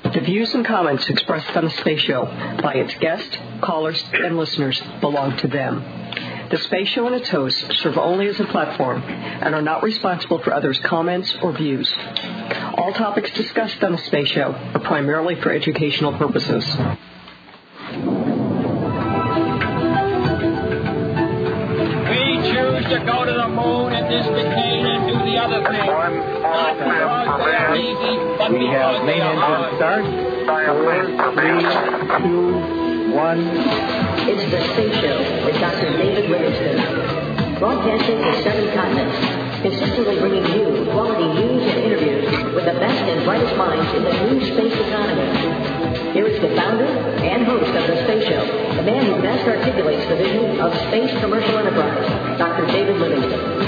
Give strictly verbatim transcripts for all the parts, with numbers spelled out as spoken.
The views and comments expressed on the Space Show by its guests, callers, and listeners belong to them. The Space Show and its hosts serve only as a platform and are not responsible for others' comments or views. All topics discussed on the Space Show are primarily for educational purposes. We choose to go to the moon in this decade and do the other thing. Not because they're easy, but We because have they main are engine hard. start. Four, three, two, one. It's the Space Show with Doctor David Livingston. Broadcasting to seven continents, consistently bringing you quality news and interviews with the best and brightest minds in the new space economy. Here is the founder and host of the Space Show, the man who best articulates the vision of space commercial enterprise, Doctor David Livingston.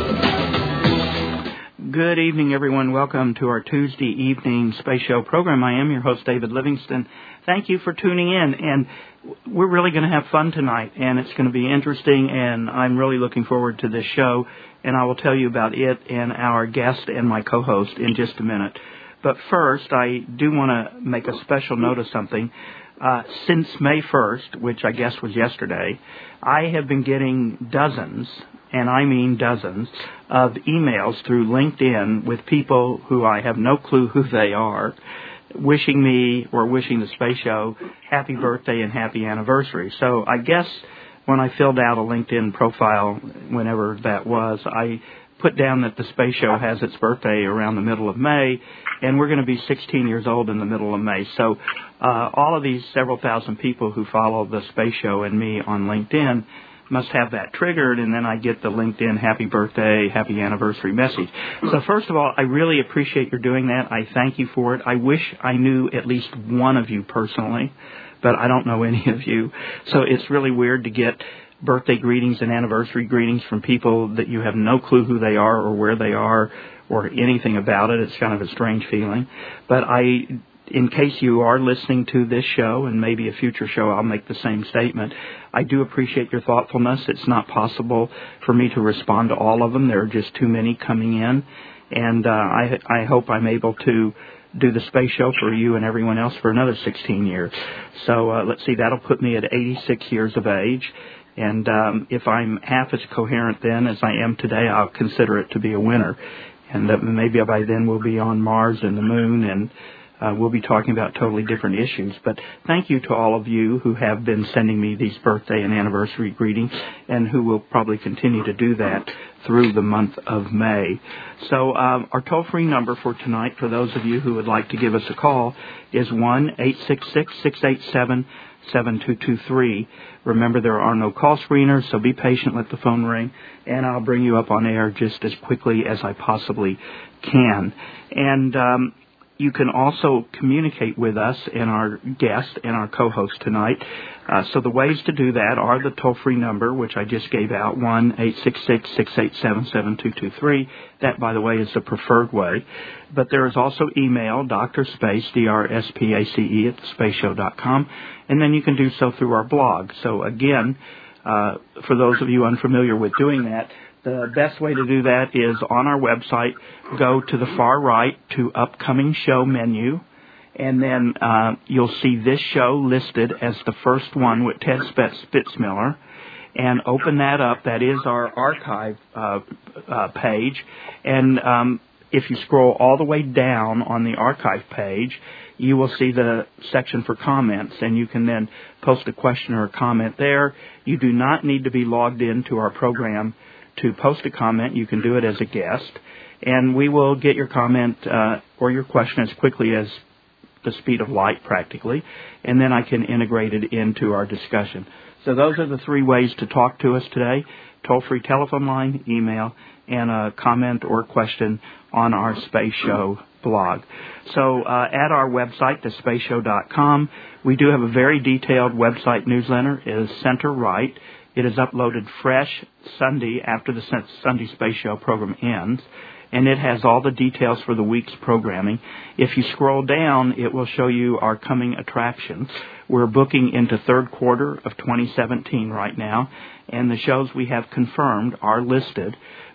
Good evening, everyone. Welcome to our Tuesday evening Space Show program. I am your host, David Livingston. Thank you for tuning in, and we're really going to have fun tonight, and it's going to be interesting, and I'm really looking forward to this show, and I will tell you about it and our guest and my co-host in just a minute. But first, I do want to make a special note of something. Uh, since May first, which I guess was yesterday, I have been getting dozens, and I mean dozens, of emails through LinkedIn with people who I have no clue who they are, wishing me or wishing the Space Show happy birthday and happy anniversary. So I guess when I filled out a LinkedIn profile, whenever that was, I put down that the Space Show has its birthday around the middle of May, and we're going to be sixteen years old in the middle of May. So uh, all of these several thousand people who follow the Space Show and me on LinkedIn must have that triggered, and then I get the LinkedIn happy birthday, happy anniversary message. So first of all, I really appreciate your doing that. I thank you for it. I wish I knew at least one of you personally, but I don't know any of you. So it's really weird to get birthday greetings and anniversary greetings from people that you have no clue who they are or where they are or anything about it. It's kind of a strange feeling. But I, in case you are listening to this show and maybe a future show, I'll make the same statement. I do appreciate your thoughtfulness. It's not possible for me to respond to all of them. There are just too many coming in. And uh, I, I hope I'm able to do the Space Show for you and everyone else for another sixteen years. So uh, let's see, that'll put me at eighty-six years of age. And um, if I'm half as coherent then as I am today, I'll consider it to be a winner. And uh, maybe by then we'll be on Mars and the Moon, and uh, we'll be talking about totally different issues. But thank you to all of you who have been sending me these birthday and anniversary greetings, and who will probably continue to do that through the month of May. So um, our toll-free number for tonight, for those of you who would like to give us a call, is one eight six six, six eight seven, seven two two three. Remember, there are no call screeners, so be patient, let the phone ring, and I'll bring you up on air just as quickly as I possibly can. And um, you can also communicate with us and our guest and our co-host tonight. Uh, so the ways to do that are the toll-free number, which I just gave out, one eight six six, six eight seven, seven two two three. That, by the way, is the preferred way. But there is also email, drspace, D R S P A C E, at the space show dot com. And then you can do so through our blog. So, again, uh, for those of you unfamiliar with doing that, the best way to do that is on our website, go to the far right to upcoming show menu, and then uh, you'll see this show listed as the first one with Ted Spitzmiller, and open that up. That is our archive uh, uh, page, and um, if you scroll all the way down on the archive page, you will see the section for comments, and you can then post a question or a comment there. You do not need to be logged into our program to post a comment. You can do it as a guest, and we will get your comment uh, or your question as quickly as the speed of light, practically, and then I can integrate it into our discussion. So those are the three ways to talk to us today: toll-free telephone line, email, and a comment or question on our Space Show blog. So uh, at our website, the space show dot com, we do have a very detailed website newsletter. It is center right. It is uploaded fresh Sunday after the Sunday Space Show program ends, and it has all the details for the week's programming. If you scroll down, it will show you our coming attractions. We're booking into third quarter of twenty seventeen right now, and the shows we have confirmed are listed.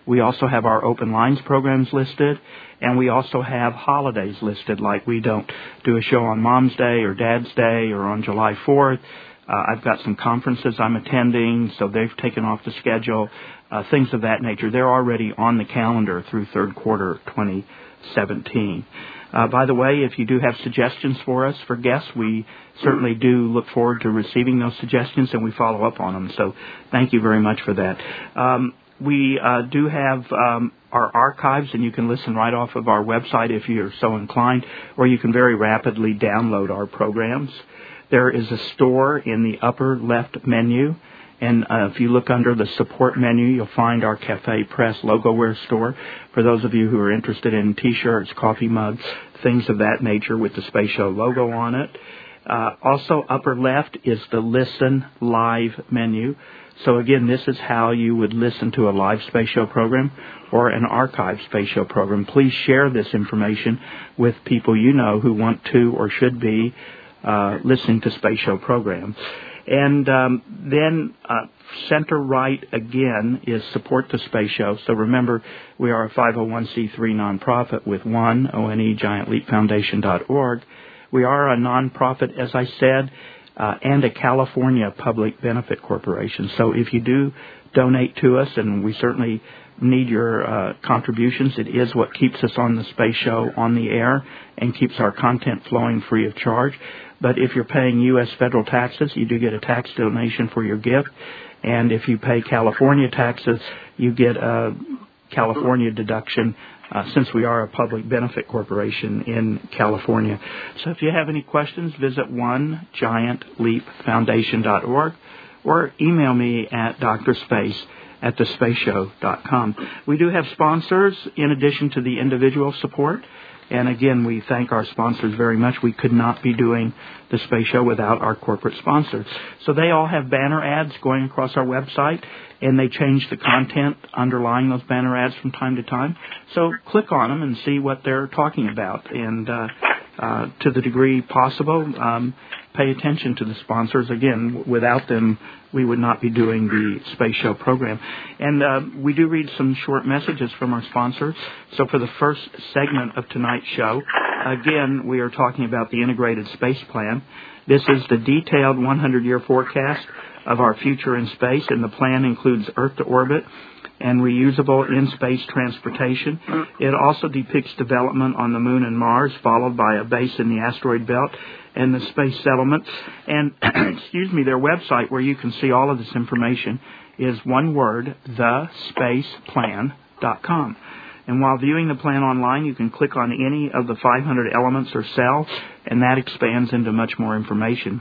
We also have our open lines programs listed, and we also have holidays listed, like we don't do a show on Mom's Day or Dad's Day or on July fourth. Uh, I've got some conferences I'm attending, so they've taken off the schedule, uh, things of that nature. They're already on the calendar through third quarter twenty seventeen. Uh, by the way, if you do have suggestions for us for guests, we certainly do look forward to receiving those suggestions, and we follow up on them. So thank you very much for that. Um, we uh, do have um, our archives, and you can listen right off of our website if you're so inclined, or you can very rapidly download our programs. There is a store in the upper left menu, and uh, if you look under the support menu, you'll find our Cafe Press Logoware store for those of you who are interested in T-shirts, coffee mugs, things of that nature with the Space Show logo on it. Uh, also, upper left is the Listen Live menu. So, again, this is how you would listen to a live Space Show program or an archived Space Show program. Please share this information with people you know who want to or should be uh, listening to Space Show programs. And um, then uh, center right again is Support the Space Show. So remember, we are a five oh one c three nonprofit with one, O N E, giant leap foundation dot org. We are a nonprofit, as I said, uh, and a California public benefit corporation. So if you do donate to us, and we certainly need your uh, contributions, it is what keeps us on the Space Show on the air and keeps our content flowing free of charge. But if you're paying U S federal taxes, you do get a tax donation for your gift. And if you pay California taxes, you get a California deduction uh, since we are a public benefit corporation in California. So if you have any questions, visit one giant leap foundation dot org or email me at drspace at the space show dot com. We do have sponsors in addition to the individual support. And again, we thank our sponsors very much. We could not be doing the Space Show without our corporate sponsors. So they all have banner ads going across our website, and they change the content underlying those banner ads from time to time. So click on them and see what they're talking about. And uh, uh, to the degree possible, um, pay attention to the sponsors. Again, without them, we would not be doing the Space Show program. And uh, we do read some short messages from our sponsors. So for the first segment of tonight's show, again, we are talking about the Integrated Space Plan. This is the detailed one hundred year forecast of our future in space, and the plan includes Earth to orbit and reusable in-space transportation. It also depicts development on the Moon and Mars, followed by a base in the asteroid belt and the space settlement. And, excuse me, their website, where you can see all of this information, is one word, the space plan dot com. And while viewing the plan online, you can click on any of the five hundred elements or cells, and that expands into much more information.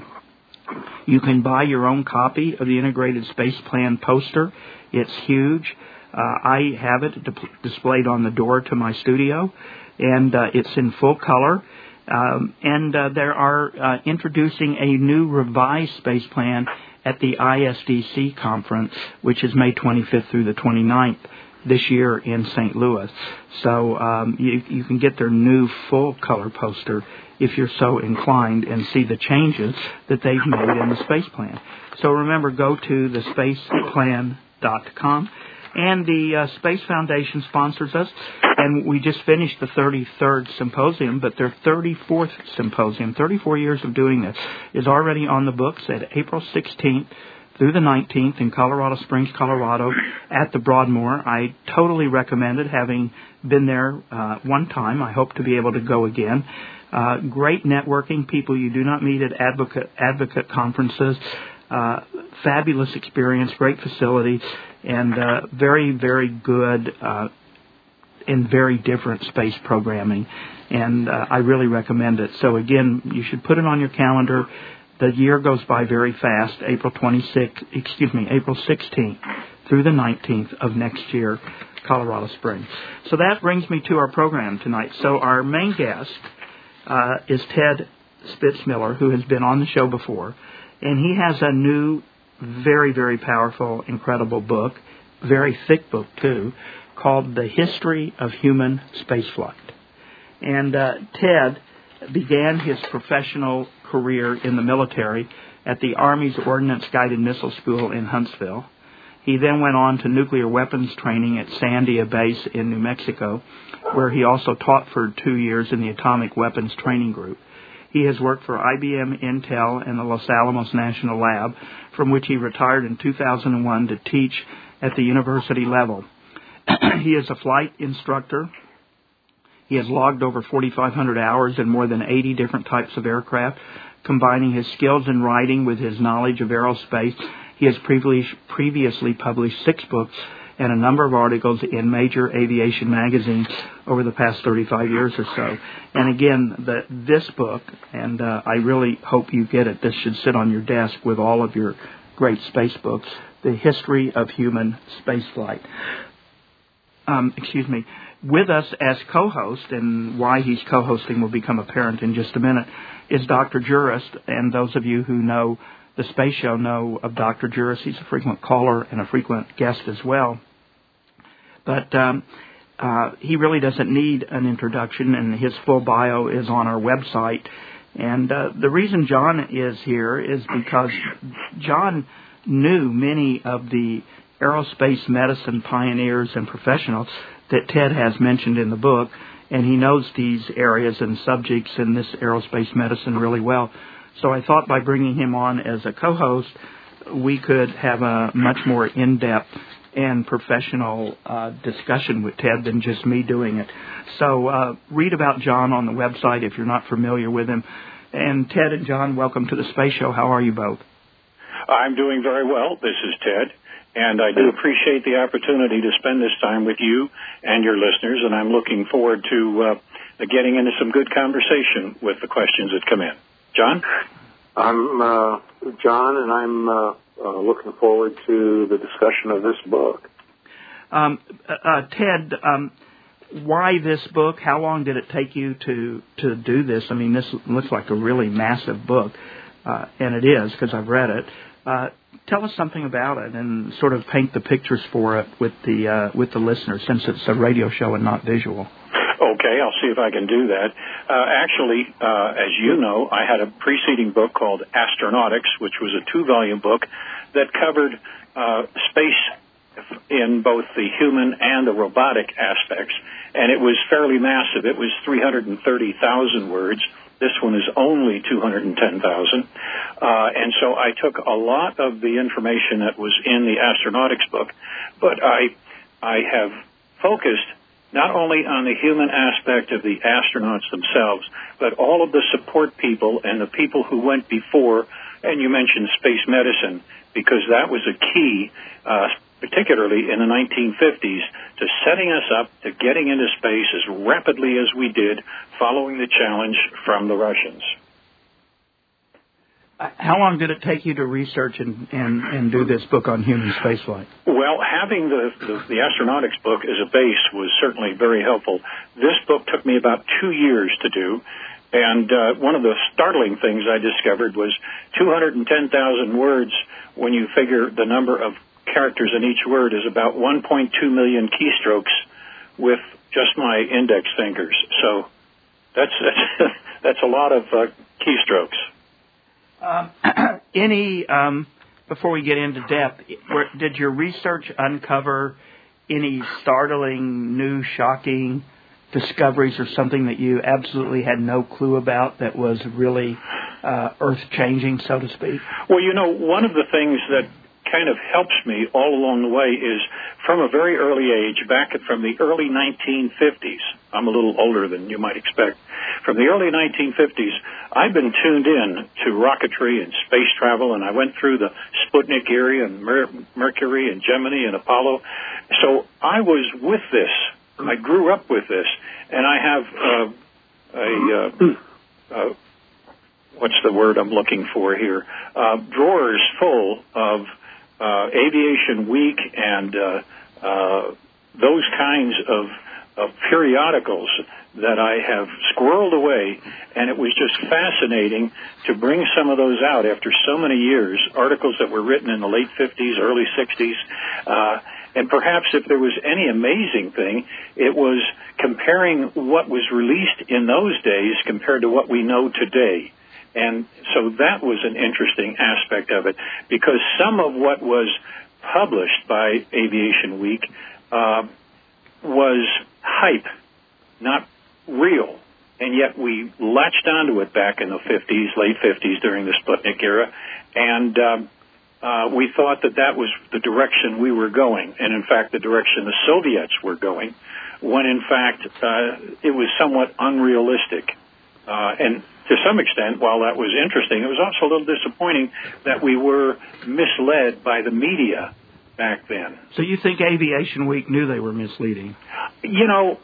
You can buy your own copy of the Integrated Space Plan poster. It's huge. Uh, I have it di- displayed on the door to my studio, and uh, it's in full color. Um, and uh, they are uh, introducing a new revised space plan at the I S D C conference, which is May twenty-fifth through the twenty-ninth this year in Saint Louis. So um, you, you can get their new full-color poster if you're so inclined and see the changes that they've made in the space plan. So remember, go to the space plan dot com. And the uh, Space Foundation sponsors us, and we just finished the thirty-third symposium, but their thirty-fourth symposium, thirty-four years of doing this, is already on the books at April sixteenth through the nineteenth in Colorado Springs, Colorado, at the Broadmoor. I totally recommend it, having been there uh, one time. I hope to be able to go again. Uh, great networking, people you do not meet at advocate, advocate conferences. Uh, fabulous experience, great facility, and uh, very, very good uh, and very different space programming. And uh, I really recommend it. So, again, you should put it on your calendar. The year goes by very fast, April twenty-sixth, excuse me, April sixteenth through the nineteenth of next year, Colorado Springs. So that brings me to our program tonight. So our main guest uh, is Ted Spitzmiller, who has been on the show before. And he has a new, very, very powerful, incredible book, very thick book, too, called The History of Human Spaceflight. And uh, Ted began his professional career in the military at the Army's Ordnance Guided Missile School in Huntsville. He then went on to nuclear weapons training at Sandia Base in New Mexico, where he also taught for two years in the Atomic Weapons Training Group. He has worked for I B M, Intel, and the Los Alamos National Lab, from which he retired in two thousand one to teach at the university level. He is a flight instructor. He has logged over forty-five hundred hours in more than eighty different types of aircraft, combining his skills in writing with his knowledge of aerospace. He has previously published six books and a number of articles in major aviation magazines over the past thirty-five years or so. And again, the, this book, and uh, I really hope you get it, this should sit on your desk with all of your great space books, The History of Human Spaceflight. Um, excuse me. With us as co-host, and why he's co-hosting will become apparent in just a minute, is Doctor Juris. And those of you who know the Space Show know of Doctor Juris. He's a frequent caller and a frequent guest as well. But um, uh, he really doesn't need an introduction, and his full bio is on our website. And uh, the reason John is here is because John knew many of the aerospace medicine pioneers and professionals that Ted has mentioned in the book, and he knows these areas and subjects in this aerospace medicine really well. So I thought by bringing him on as a co-host, we could have a much more in-depth and professional uh, discussion with Ted than just me doing it. So uh, read about John on the website if you're not familiar with him. And Ted and John, welcome to the Space Show. How are you both? I'm doing very well. This is Ted. And I do appreciate the opportunity to spend this time with you and your listeners, and I'm looking forward to uh, getting into some good conversation with the questions that come in. John? I'm uh, John, and I'm uh, uh, looking forward to the discussion of this book. Um, uh, Ted, um, why this book? How long did it take you to, to do this? I mean, this looks like a really massive book, uh, and it is because I've read it. Uh, tell us something about it and sort of paint the pictures for it with the uh, with the listeners, since it's a radio show and not visual. Okay, I'll see if I can do that. Uh, actually, uh, as you know, I had a preceding book called Astronautics, which was a two-volume book that covered uh, space in both the human and the robotic aspects, and it was fairly massive. It was three hundred thirty thousand words. This one is only two hundred ten thousand. Uh, and so I took a lot of the information that was in the astronautics book, but I, I have focused not only on the human aspect of the astronauts themselves, but all of the support people and the people who went before, and you mentioned space medicine, because that was a key, uh, particularly in the nineteen fifties, to setting us up to getting into space as rapidly as we did, following the challenge from the Russians. How long did it take you to research and, and, and do this book on human spaceflight? Well, having the, the, the astronautics book as a base was certainly very helpful. This book took me about two years to do, and uh, one of the startling things I discovered was two hundred ten thousand words. When you figure the number of characters in each word is about one point two million keystrokes with just my index fingers. So that's that's, that's a lot of uh, keystrokes. Um, any, um, before we get into depth, where, did your research uncover any startling, new, shocking discoveries or something that you absolutely had no clue about that was really uh, earth-changing, so to speak? Well, you know, one of the things that kind of helps me all along the way is from a very early age, back from the early nineteen fifties, I'm a little older than you might expect, from the early nineteen fifties, I've been tuned in to rocketry and space travel, and I went through the Sputnik era and Mer- Mercury and Gemini and Apollo. So I was with this. I grew up with this, and I have uh, a, uh, uh, what's the word I'm looking for here, uh, drawers full of uh, Aviation Week and uh, uh, those kinds of, of periodicals that I have squirreled away, and it was just fascinating to bring some of those out after so many years, articles that were written in the late fifties, early sixties, uh, and perhaps if there was any amazing thing, it was comparing what was released in those days compared to what we know today. And so that was an interesting aspect of it, because some of what was published by Aviation Week uh, was hype, not real. And yet we latched onto it back in the fifties, late fifties, during the Sputnik era, and um, uh, we thought that that was the direction we were going, and in fact the direction the Soviets were going, when in fact uh, it was somewhat unrealistic. Uh, and to some extent, while that was interesting, it was also a little disappointing that we were misled by the media back then. So you think Aviation Week knew they were misleading? You know,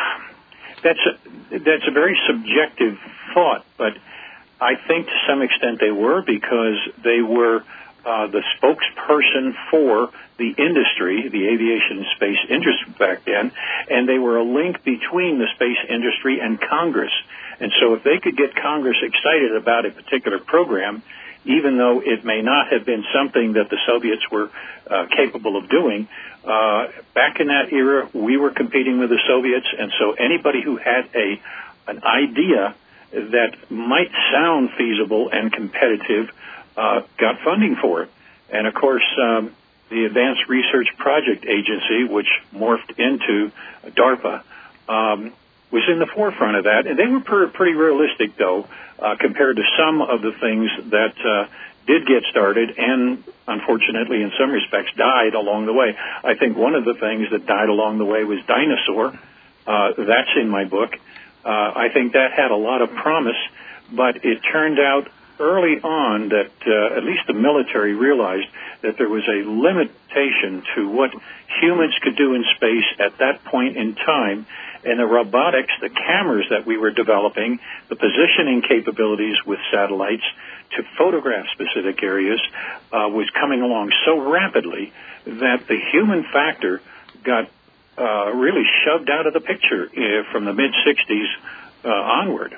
that's a, that's a very subjective thought, but I think to some extent they were, because they were uh, the spokesperson for the industry, the aviation and space industry back then, and they were a link between the space industry and Congress. And so if they could get Congress excited about a particular program, even though it may not have been something that the Soviets were uh, capable of doing, uh, back in that era, we were competing with the Soviets, and so anybody who had a an idea that might sound feasible and competitive uh, got funding for it. And, of course, um, the Advanced Research Project Agency, which morphed into DARPA, um, was in the forefront of that. And they were per- pretty realistic, though, uh, compared to some of the things that uh, did get started and, unfortunately, in some respects, died along the way. I think one of the things that died along the way was Dinosaur. Uh, that's in my book. Uh, I think that had a lot of promise, but it turned out early on that uh, at least the military realized that there was a limitation to what humans could do in space at that point in time, and the robotics, the cameras that we were developing, the positioning capabilities with satellites to photograph specific areas uh, was coming along so rapidly that the human factor got Uh, really shoved out of the picture uh, from the mid-sixties uh, onward.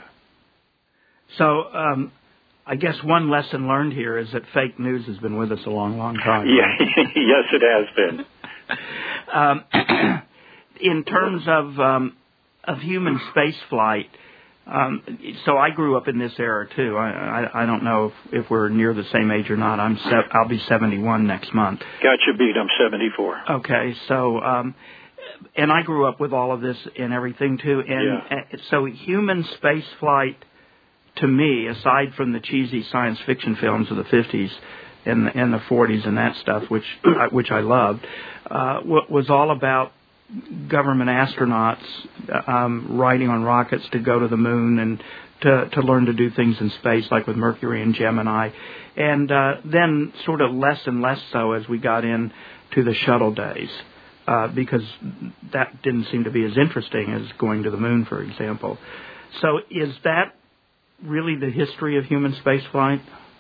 So um, I guess one lesson learned here is that fake news has been with us a long, long time. Yeah, yes, it has been. um, in terms of um, of human space flight, um, so I grew up in this era too. I, I, I don't know if, if we're near the same age or not. I'm se- I'll be seventy-one next month. Got you beat. I'm seventy-four. Okay, so. Um, And I grew up with all of this and everything, too. And yeah. so human space flight, to me, aside from the cheesy science fiction films of the fifties and the, and the forties and that stuff, which which I loved, uh, was all about government astronauts um, riding on rockets to go to the moon and to, to learn to do things in space, like with Mercury and Gemini. And uh, then sort of less and less so as we got into the shuttle days. Uh, because that didn't seem to be as interesting as going to the moon, for example. So is that really the history of human spaceflight?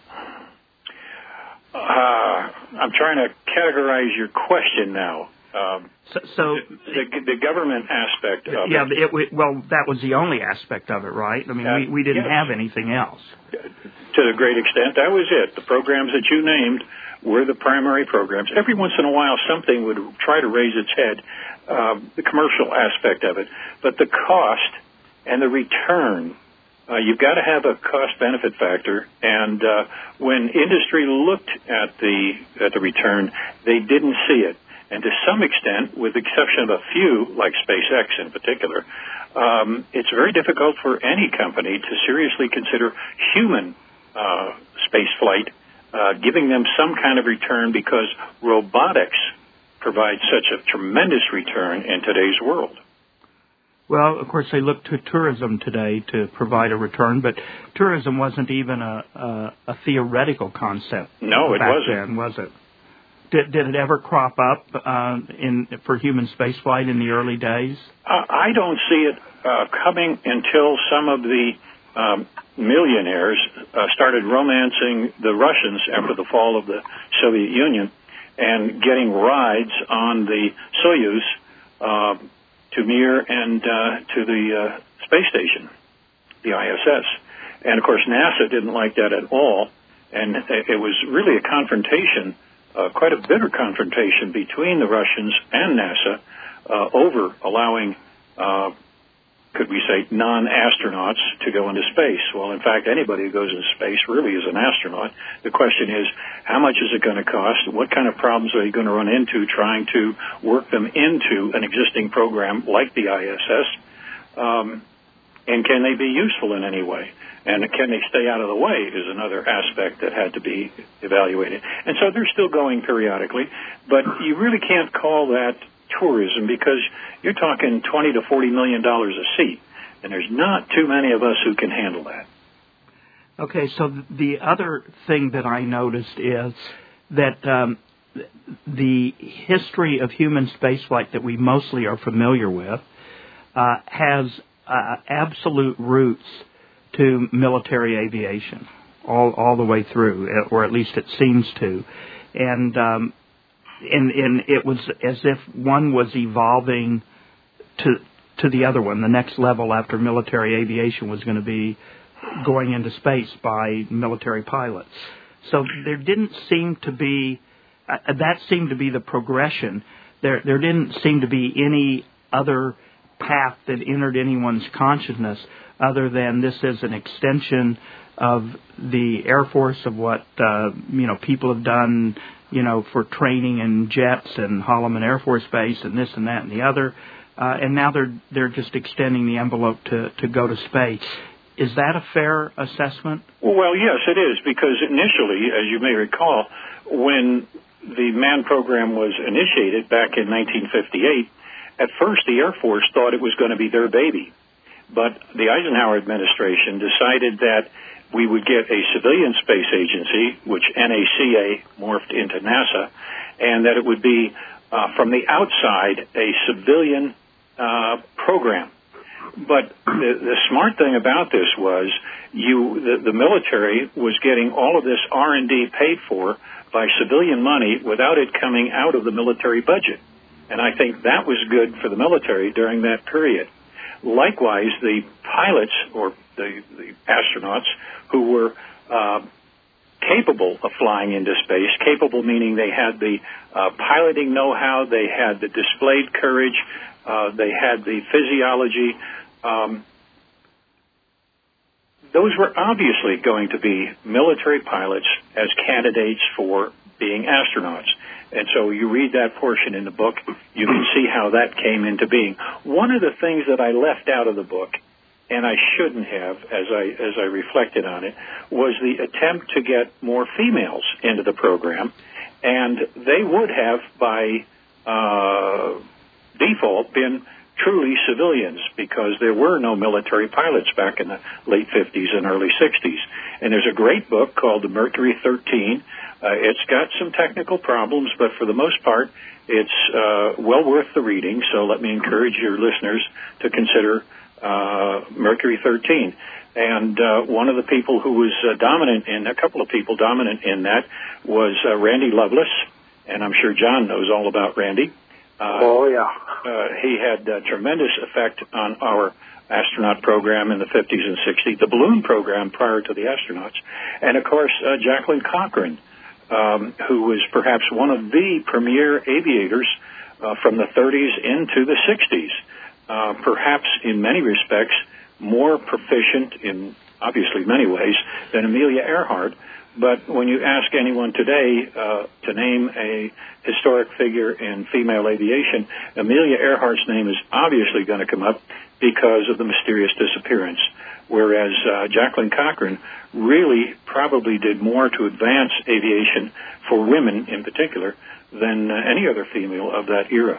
Uh, I'm trying to categorize your question now. Um, so, so the, the, the government aspect of yeah, it. it, well, that was the only aspect of it, right? I mean, uh, we, we didn't yes. have anything else. To a great extent, that was it. The programs that you named were the primary programs. Every once in a while, something would try to raise its head, uh, the commercial aspect of it. But the cost and the return, uh, you've got to have a cost-benefit factor. And uh, when industry looked at the at the return, they didn't see it. And to some extent, with the exception of a few, like SpaceX in particular, um, it's very difficult for any company to seriously consider human uh, space flight, Uh, giving them some kind of return, because robotics provides such a tremendous return in today's world. Well, of course, they look to tourism today to provide a return, but tourism wasn't even a, a, a theoretical concept. No, it back wasn't. Then, was it? Did, did it ever crop up uh, in for human spaceflight in the early days? Uh, I don't see it uh, coming until some of the Um, millionaires uh, started romancing the Russians after the fall of the Soviet Union and getting rides on the Soyuz uh, to Mir and uh, to the uh, space station, the I S S. And, of course, NASA didn't like that at all, and it was really a confrontation, uh, quite a bitter confrontation between the Russians and NASA uh, over allowing uh, could we say, non-astronauts to go into space. Well, in fact, anybody who goes into space really is an astronaut. The question is, how much is it going to cost? What kind of problems are you going to run into trying to work them into an existing program like the I S S? Um, and can they be useful in any way? And can they stay out of the way is another aspect that had to be evaluated. And so they're still going periodically, but you really can't call that tourism because you're talking twenty to forty million dollars a seat, and there's not too many of us who can handle that. Okay, so the other thing that I noticed is that um, the history of human spaceflight that we mostly are familiar with uh, has uh, absolute roots to military aviation, all all the way through, or at least it seems to, and um, and, and it was as if one was evolving to to the other one. The next level after military aviation was going to be going into space by military pilots. So there didn't seem to be uh, that seemed to be the progression. There there didn't seem to be any other path that entered anyone's consciousness other than this is an extension of the Air Force, of what uh, you know people have done, you know, for training in jets and Holloman Air Force Base and this and that and the other, uh, and now they're they're just extending the envelope to, to go to space. Is that a fair assessment? Well, yes, it is, because initially, as you may recall, when the manned program was initiated back in nineteen fifty-eight, at first the Air Force thought it was going to be their baby. But the Eisenhower administration decided that we would get a civilian space agency, which N A C A morphed into NASA, and that it would be, uh, from the outside, a civilian uh, program. But the, the smart thing about this was you, the, the military was getting all of this R and D paid for by civilian money without it coming out of the military budget. And I think that was good for the military during that period. Likewise, the pilots, or the, the astronauts, who were uh, capable of flying into space, capable meaning they had the uh, piloting know-how, they had the displayed courage, uh, they had the physiology, um, those were obviously going to be military pilots as candidates for being astronauts. And so you read that portion in the book, you can see how that came into being. One of the things that I left out of the book, and I shouldn't have as I as I reflected on it, was the attempt to get more females into the program. And they would have, by uh, default, been truly civilians, because there were no military pilots back in the late fifties and early sixties. And there's a great book called The Mercury thirteen. Uh, it's got some technical problems, but for the most part, it's uh, well worth the reading. So let me encourage your listeners to consider uh, Mercury thirteen. And uh, one of the people who was uh, dominant in, a couple of people dominant in that was uh, Randy Lovelace, and I'm sure John knows all about Randy. Uh, oh, yeah. Uh, he had a tremendous effect on our astronaut program in the fifties and sixties, the balloon program prior to the astronauts, and, of course, uh, Jacqueline Cochran, um, who was perhaps one of the premier aviators uh, from the thirties into the sixties, uh, perhaps in many respects more proficient in, obviously, many ways than Amelia Earhart. But when you ask anyone today uh, to name a historic figure in female aviation, Amelia Earhart's name is obviously going to come up because of the mysterious disappearance, whereas uh, Jacqueline Cochran really probably did more to advance aviation for women in particular than uh, any other female of that era.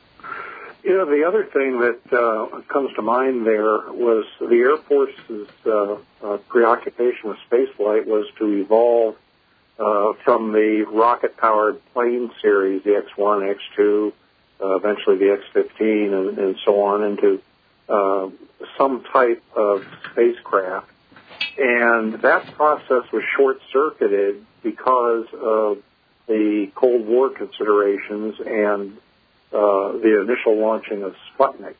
You know, the other thing that uh, comes to mind there was the Air Force's uh, uh, preoccupation with spaceflight was to evolve uh, from the rocket-powered plane series, the X one, X two, uh, eventually the X fifteen, and, and so on, into uh, some type of spacecraft. And that process was short-circuited because of the Cold War considerations and Uh, the initial launching of Sputnik.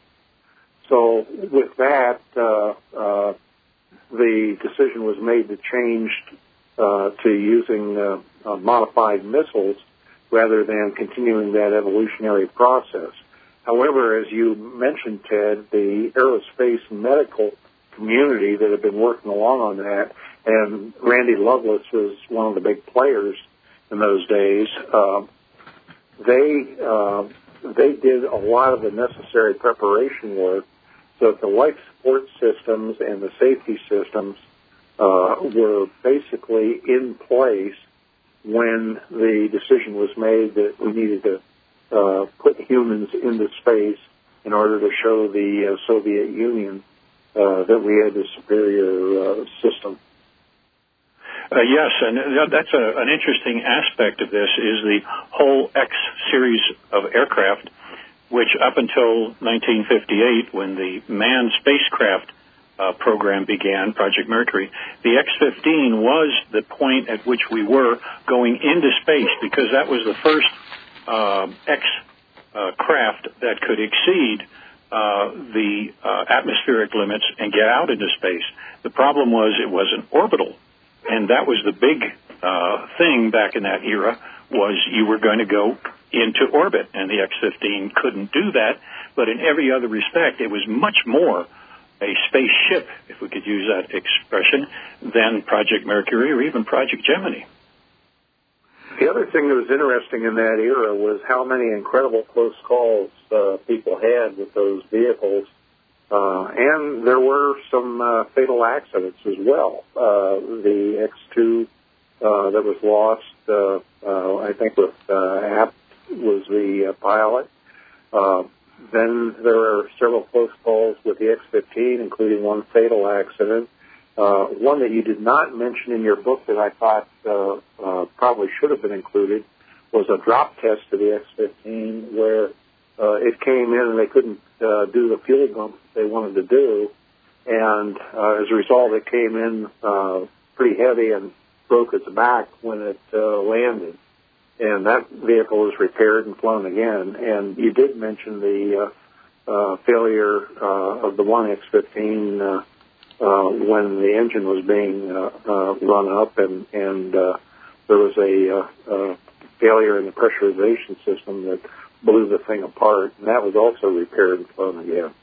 So with that, uh, uh, the decision was made to change uh, to using uh, uh, modified missiles rather than continuing that evolutionary process. however, as you mentioned, Ted, the aerospace medical community that had been working along on that, and Randy Lovelace was one of the big players in those days, uh, they uh, they did a lot of the necessary preparation work so that the life support systems and the safety systems uh, were basically in place when the decision was made that we needed to uh, put humans into space in order to show the uh, Soviet Union uh, that we had a superior uh, system. Uh, yes, and that's a, an interesting aspect of this is the whole X series of aircraft, which up until nineteen fifty-eight, when the manned spacecraft uh, program began, Project Mercury, the X fifteen was the point at which we were going into space, because that was the first uh, X uh, craft that could exceed uh, the uh, atmospheric limits and get out into space. The problem was it wasn't orbital. And that was the big uh, thing back in that era, was you were going to go into orbit, and the X fifteen couldn't do that. But in every other respect, it was much more a spaceship, if we could use that expression, than Project Mercury or even Project Gemini. The other thing that was interesting in that era was how many incredible close calls uh, people had with those vehicles. Uh, and there were some uh, fatal accidents as well. Uh, the X two uh, that was lost, uh, uh, I think with uh, Apt was the uh, pilot. Uh, then there were several close calls with the X fifteen, including one fatal accident. Uh, one that you did not mention in your book that I thought uh, uh, probably should have been included was a drop test of the X fifteen where uh, it came in and they couldn't uh, do the fuel dump they wanted to do, and uh, as a result, it came in uh, pretty heavy and broke its back when it uh, landed. And that vehicle was repaired and flown again. And you did mention the uh, uh, failure uh, of the one X fifteen uh, uh, when the engine was being uh, uh, run up, and, and uh, there was a uh, uh, failure in the pressurization system that blew the thing apart, and that was also repaired and flown again.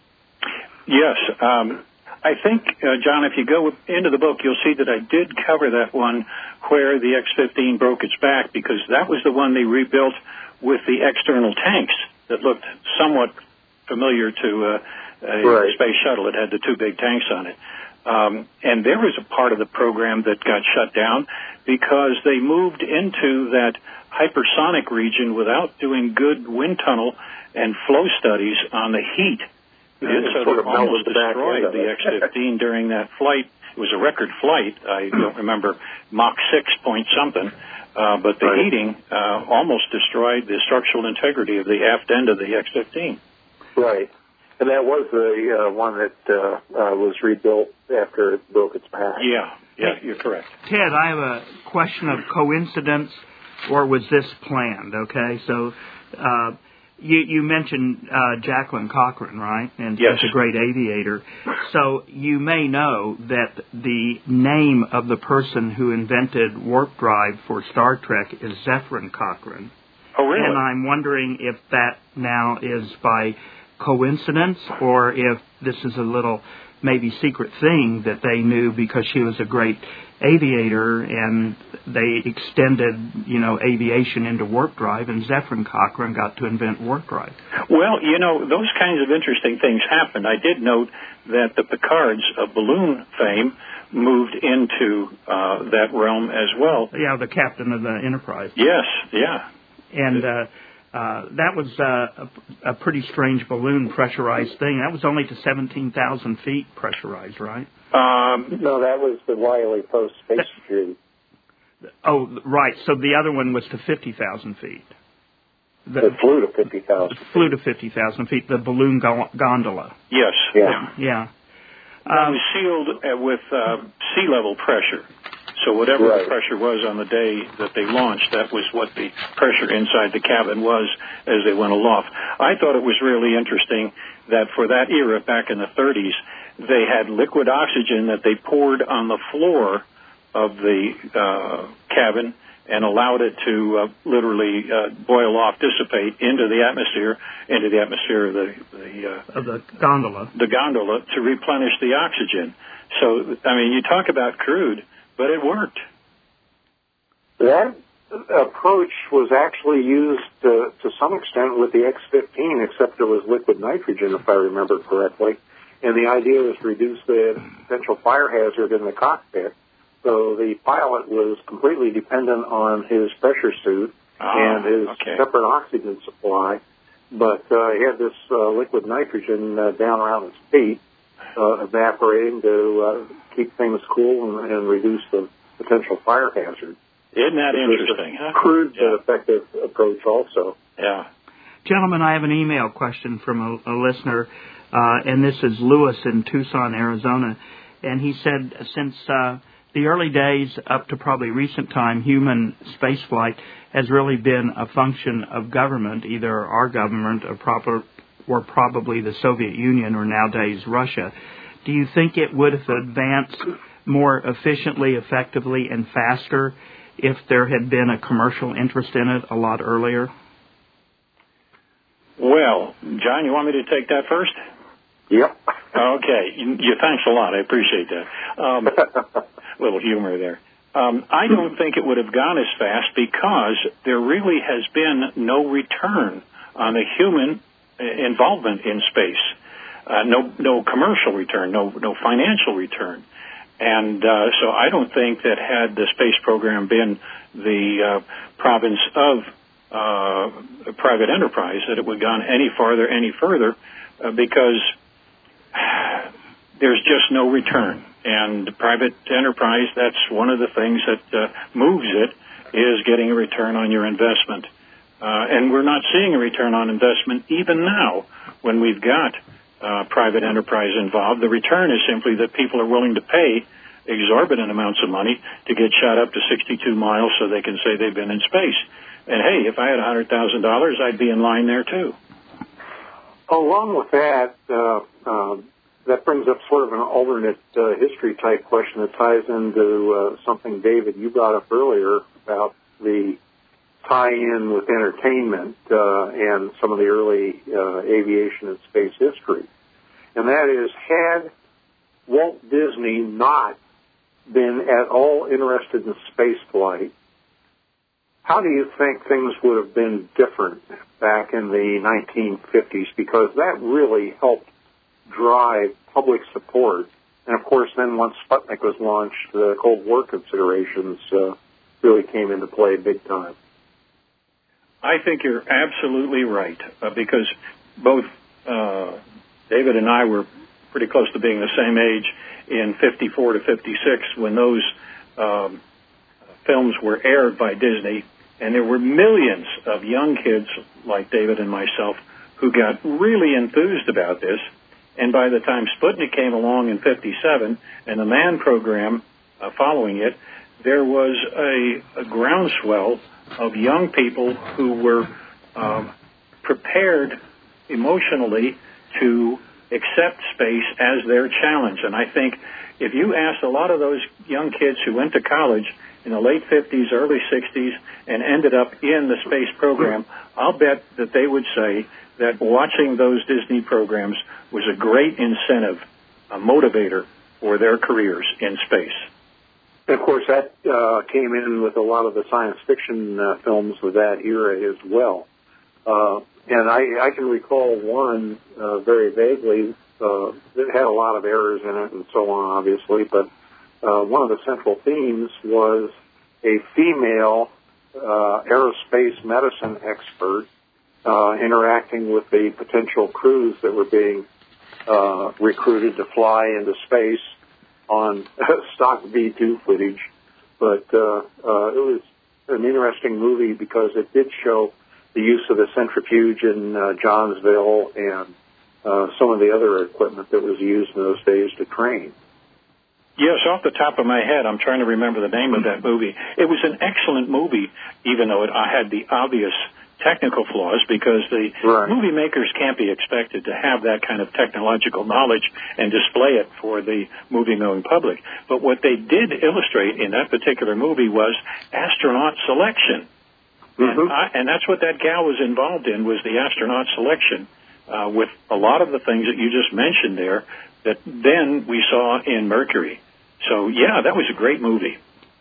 Yes. Um, I think, uh, John, if you go into the book, you'll see that I did cover that one where the X fifteen broke its back, because that was the one they rebuilt with the external tanks that looked somewhat familiar to uh, a right. space shuttle. It had the two big tanks on it. Um, and there was a part of the program that got shut down because they moved into that hypersonic region without doing good wind tunnel and flow studies on the heat. And so sort they of almost the back destroyed end the X fifteen during that flight. It was a record flight. I don't remember, Mach six point something. Uh, but the right. heating uh, almost destroyed the structural integrity of the aft end of the X fifteen. Right. And that was the uh, one that uh, uh, was rebuilt after it broke its back. Yeah, yeah, you're correct. Ted, I have a question of coincidence, or was this planned, okay? So uh, you, you mentioned uh, Jacqueline Cochran, right? And yes. such a great aviator. So you may know that the name of the person who invented warp drive for Star Trek is Zefram Cochrane. Oh, really? And I'm wondering if that now is by coincidence, or if this is a little maybe secret thing that they knew because she was a great aviator and they extended, you know, aviation into warp drive, and Zefram Cochrane got to invent warp drive. Well, you know, those kinds of interesting things happened. I did note that the Picards of balloon fame moved into uh, that realm as well. Yeah, the captain of the Enterprise. Yes, yeah. And uh, uh, that was uh, a, a pretty strange balloon pressurized thing. That was only to seventeen thousand feet pressurized, right? Um, no, that was the Wiley Post Space Security. Oh, right. So the other one was to fifty thousand feet. The, it flew to fifty thousand. Flew to fifty thousand feet. The balloon go- gondola. Yes. Yeah. Yeah. It um, was sealed uh, with uh, sea level pressure. So whatever right. the pressure was on the day that they launched, that was what the pressure inside the cabin was as they went aloft. I thought it was really interesting that for that era, back in the thirties, they had liquid oxygen that they poured on the floor of the uh, cabin, and allowed it to uh, literally uh, boil off, dissipate into the atmosphere, into the atmosphere of the the, uh, of the gondola, the gondola to replenish the oxygen. So, I mean, you talk about crude, but it worked. That approach was actually used uh, to some extent with the X fifteen, except it was liquid nitrogen, if I remember correctly. And the idea was to reduce the potential fire hazard in the cockpit. So the pilot was completely dependent on his pressure suit oh, and his okay. separate oxygen supply. But uh, he had this uh, liquid nitrogen uh, down around his feet, uh, evaporating to uh, keep things cool and, and reduce the potential fire hazard. Isn't that Which interesting? Was a huh? crude yeah. but effective approach also. Yeah. Gentlemen, I have an email question from a, a listener, uh, and this is Lewis in Tucson, Arizona. And he said, since uh, the early days up to probably recent time, human spaceflight has really been a function of government, either our government or, proper, or probably the Soviet Union or nowadays Russia. Do you think it would have advanced more efficiently, effectively, and faster if there had been a commercial interest in it a lot earlier? Well, John, you want me to take that first? Yep. Okay. You, you, thanks a lot. I appreciate that. Um, a little humor there. Um, I don't think it would have gone as fast because there really has been no return on the human involvement in space. Uh, no, no commercial return, no, no financial return. And uh, so I don't think that had the space program been the uh, province of uh, private enterprise, that it would have gone any farther, any further, uh, because there's just no return. And private enterprise, that's one of the things that uh, moves it, is getting a return on your investment. Uh, and we're not seeing a return on investment even now when we've got uh, private enterprise involved. The return is simply that people are willing to pay exorbitant amounts of money to get shot up to sixty-two miles so they can say they've been in space. And, hey, if I had one hundred thousand dollars, I'd be in line there, too. Along with that, uh, uh, that brings up sort of an alternate uh, history-type question that ties into uh, something, David, you brought up earlier about the tie-in with entertainment uh, and some of the early uh, aviation and space history. And that is, had Walt Disney not been at all interested in space flight, how do you think things would have been different back in the nineteen fifties? Because that really helped drive public support. And, of course, then once Sputnik was launched, the Cold War considerations uh, really came into play big time. I think you're absolutely right, uh, because both uh, David and I were pretty close to being the same age in fifty-four to fifty-six when those um, films were aired by Disney, and there were millions of young kids like David and myself who got really enthused about this. And by the time Sputnik came along in fifty-seven and the MAN program uh, following it, there was a, a groundswell of young people who were um, prepared emotionally to accept space as their challenge. And I think if you asked a lot of those young kids who went to college in the late fifties, early sixties, and ended up in the space program, I'll bet that they would say that watching those Disney programs was a great incentive, a motivator for their careers in space. And of course, that uh, came in with a lot of the science fiction uh, films of that era as well. Uh, and I, I can recall one uh, very vaguely uh, that had a lot of errors in it and so on, obviously, but uh, one of the central themes was a female uh, aerospace medicine expert uh, interacting with the potential crews that were being uh, recruited to fly into space on stock V two footage. But uh, uh, it was an interesting movie because it did show the use of the centrifuge in uh, Johnsville and uh, some of the other equipment that was used in those days to train. Yes, off the top of my head, I'm trying to remember the name of that movie. It was an excellent movie, even though it I had the obvious technical flaws because the right. movie makers can't be expected to have that kind of technological knowledge and display it for the movie-going public. But what they did illustrate in that particular movie was astronaut selection. Mm-hmm. And, I, and that's what that gal was involved in, was the astronaut selection uh, with a lot of the things that you just mentioned there that then we saw in Mercury. So, yeah, that was a great movie.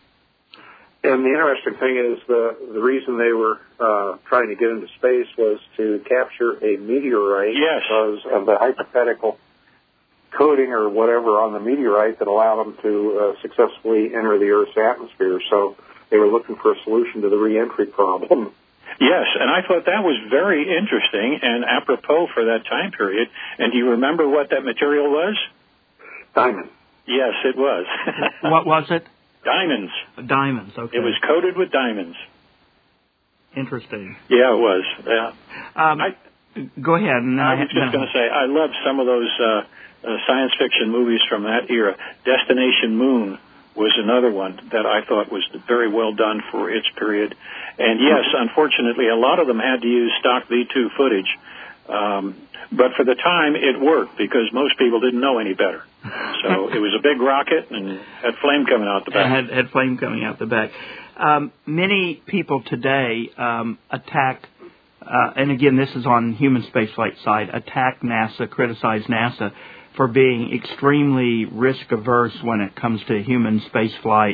And the interesting thing is the the reason they were uh, trying to get into space was to capture a meteorite yes. because of the hypothetical coating or whatever on the meteorite that allowed them to uh, successfully enter the Earth's atmosphere. So they were looking for a solution to the re-entry problem. Yes, and I thought that was very interesting and apropos for that time period. And do you remember what that material was? Diamond. Yes, it was. What was it? Diamonds. Diamonds, okay. It was coated with diamonds. Interesting. Yeah, it was. Yeah. Um, I, go ahead. And I was just no. going to say, I love some of those uh, uh, science fiction movies from that era. Destination Moon was another one that I thought was very well done for its period. And yes, unfortunately, a lot of them had to use stock V two footage. Um, but for the time, it worked because most people didn't know any better. So it was a big rocket and had flame coming out the back. Had, had flame coming out the back. Um, many people today um, attack, uh, and again, this is on human spaceflight side, attack NASA, criticize NASA for being extremely risk-averse when it comes to human spaceflight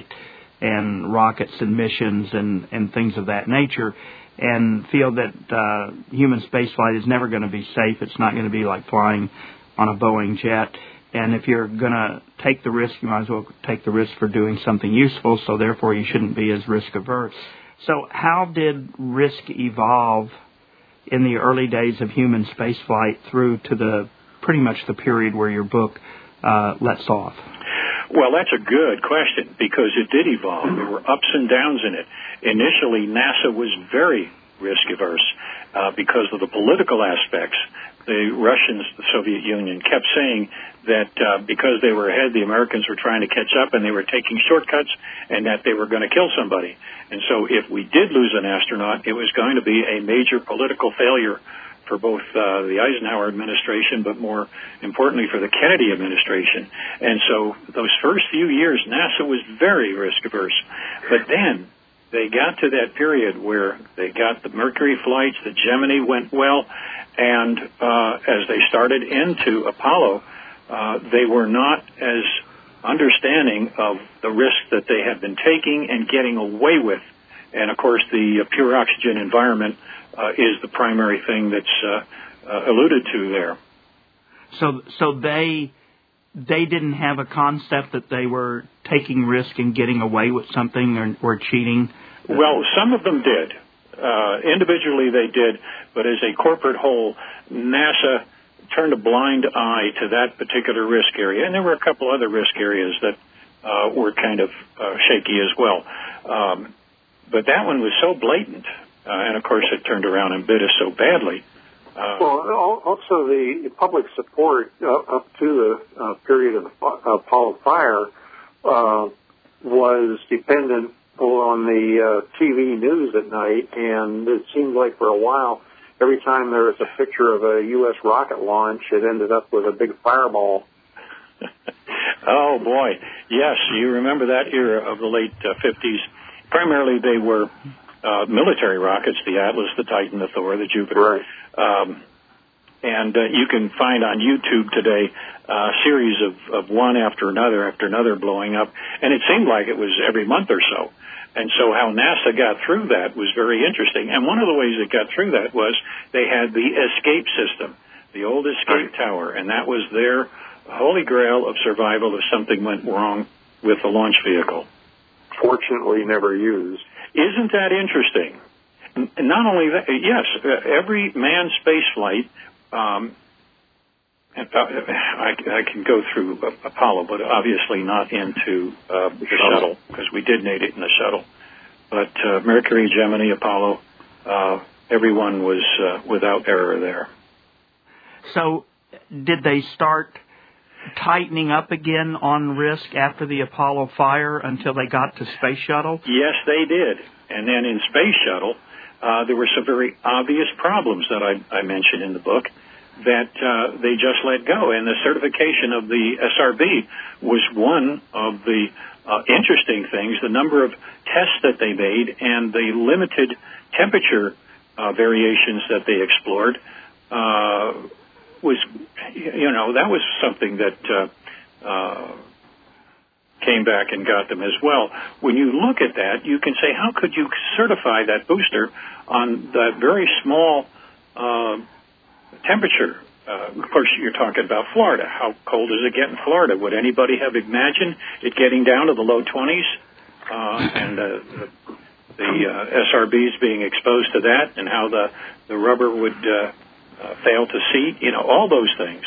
and rockets and missions and, and things of that nature, and feel that uh, human spaceflight is never going to be safe. It's not going to be like flying on a Boeing jet. And if you're going to take the risk, you might as well take the risk for doing something useful, so therefore you shouldn't be as risk-averse. So how did risk evolve in the early days of human spaceflight through to the pretty much the period where your book uh, lets off? Well, that's a good question because it did evolve. There were ups and downs in it. Initially, NASA was very risk-averse uh, because of the political aspects. The Russians, the Soviet Union, kept saying that uh, because they were ahead, the Americans were trying to catch up and they were taking shortcuts and that they were going to kill somebody. And so if we did lose an astronaut, it was going to be a major political failure for both uh, the Eisenhower administration, but more importantly for the Kennedy administration. And so those first few years, NASA was very risk-averse. But then they got to that period where they got the Mercury flights, the Gemini went well, and uh, as they started into Apollo, uh, they were not as understanding of the risk that they had been taking and getting away with. And, of course, the uh, pure oxygen environment uh, is the primary thing that's uh, uh, alluded to there. So so they they didn't have a concept that they were taking risk and getting away with something or, or cheating? Well, some of them did. Uh, individually they did, but as a corporate whole, NASA turned a blind eye to that particular risk area. And there were a couple other risk areas that uh, were kind of uh, shaky as well. Um, but that one was so blatant. Uh, and, of course, it turned around and bit us so badly. Uh, well, also the public support uh, up to the uh, period of the Apollo fire uh, was dependent on the uh, T V news at night, and it seemed like for a while, every time there was a picture of a U S rocket launch, it ended up with a big fireball. Oh, boy. Yes, you remember that era of the late uh, fifties. Primarily, they were Uh, military rockets, the Atlas, the Titan, the Thor, the Jupiter. Right. Um, and uh, you can find on YouTube today a uh, series of, of one after another after another blowing up. And it seemed like it was every month or so. And so how NASA got through that was very interesting. And one of the ways it got through that was they had the escape system, the old escape right. tower. And that was their holy grail of survival if something went wrong with the launch vehicle. Fortunately, never used. Isn't that interesting? Not only that, yes, every manned space flight, um, I, I can go through Apollo, but obviously not into uh, the shuttle, because we detonate it in the shuttle. But uh, Mercury, Gemini, Apollo, uh, everyone was uh, without error there. So did they start tightening up again on risk after the Apollo fire until they got to Space Shuttle? Yes, they did. And then in Space Shuttle, uh, there were some very obvious problems that I, I mentioned in the book that uh, they just let go. And the certification of the S R B was one of the uh, interesting things, the number of tests that they made and the limited temperature uh, variations that they explored uh, was, you know, that was something that uh, uh, came back and got them as well. When you look at that, you can say, how could you certify that booster on that very small uh, temperature? Uh, of course, you're talking about Florida. How cold does it get in Florida? Would anybody have imagined it getting down to the low twenties uh, and uh, the, the uh, S R Bs being exposed to that, and how the, the rubber would uh, uh, fail to seat? You know, all those things.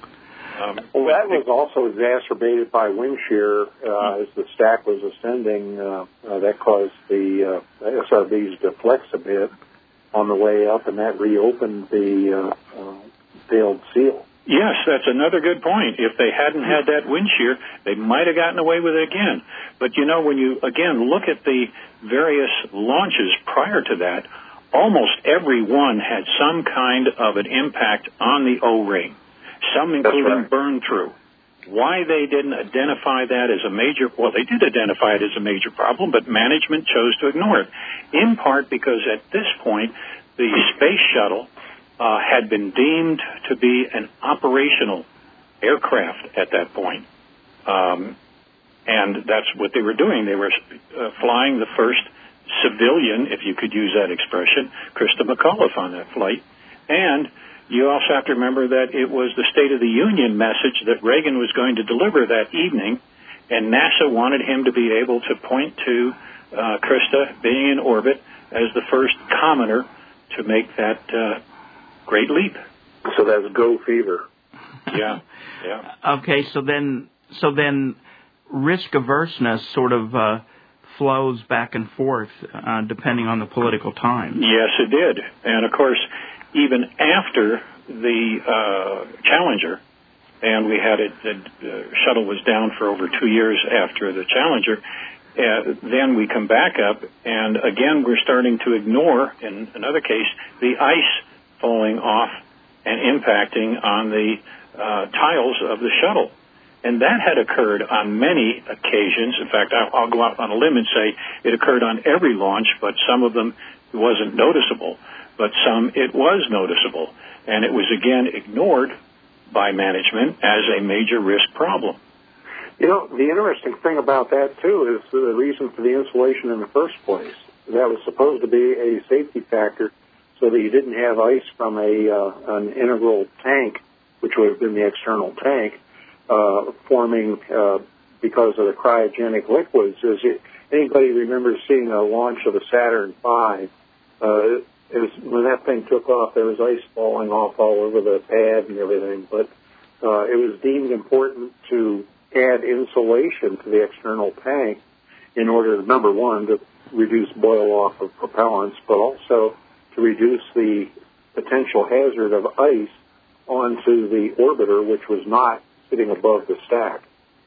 Um, well, that was also exacerbated by wind shear uh, as the stack was ascending. Uh, uh, that caused the uh, S R Bs to flex a bit on the way up, and that reopened the uh, uh, failed seal. Yes, that's another good point. If they hadn't had that wind shear, they might have gotten away with it again. But, you know, when you, again, look at the various launches prior to that, almost every one had some kind of an impact on the O-ring, some including right. burn-through. Why they didn't identify that as a major, well, they did identify it as a major problem, but management chose to ignore it, in part because at this point, the space shuttle uh, had been deemed to be an operational aircraft at that point. Um, and that's what they were doing. They were uh, flying the first civilian, if you could use that expression, Krista McAuliffe on that flight. And you also have to remember that it was the State of the Union message that Reagan was going to deliver that evening, and NASA wanted him to be able to point to uh, Krista being in orbit as the first commoner to make that uh, great leap. So that's go fever. Yeah, yeah. Okay, so then, so then, risk averseness sort of uh, flows back and forth uh, depending on the political time. Yes, it did, and of course, even after the uh, Challenger, and we had it, the uh, shuttle was down for over two years after the Challenger, uh, then we come back up, and again we're starting to ignore, in another case, the ice falling off and impacting on the uh, tiles of the shuttle. And that had occurred on many occasions. In fact, I'll, I'll go out on a limb and say it occurred on every launch, but some of them it wasn't noticeable. But some it was noticeable, and it was again ignored by management as a major risk problem. You know, the interesting thing about that, too, is the reason for the insulation in the first place. That was supposed to be a safety factor so that you didn't have ice from a uh, an integral tank, which would have been the external tank, uh, forming uh, because of the cryogenic liquids. As it, anybody remembers seeing a launch of the Saturn five, uh, It was, when that thing took off, there was ice falling off all over the pad and everything. But uh, it was deemed important to add insulation to the external tank in order, number one, to reduce boil-off of propellants, but also to reduce the potential hazard of ice onto the orbiter, which was not sitting above the stack.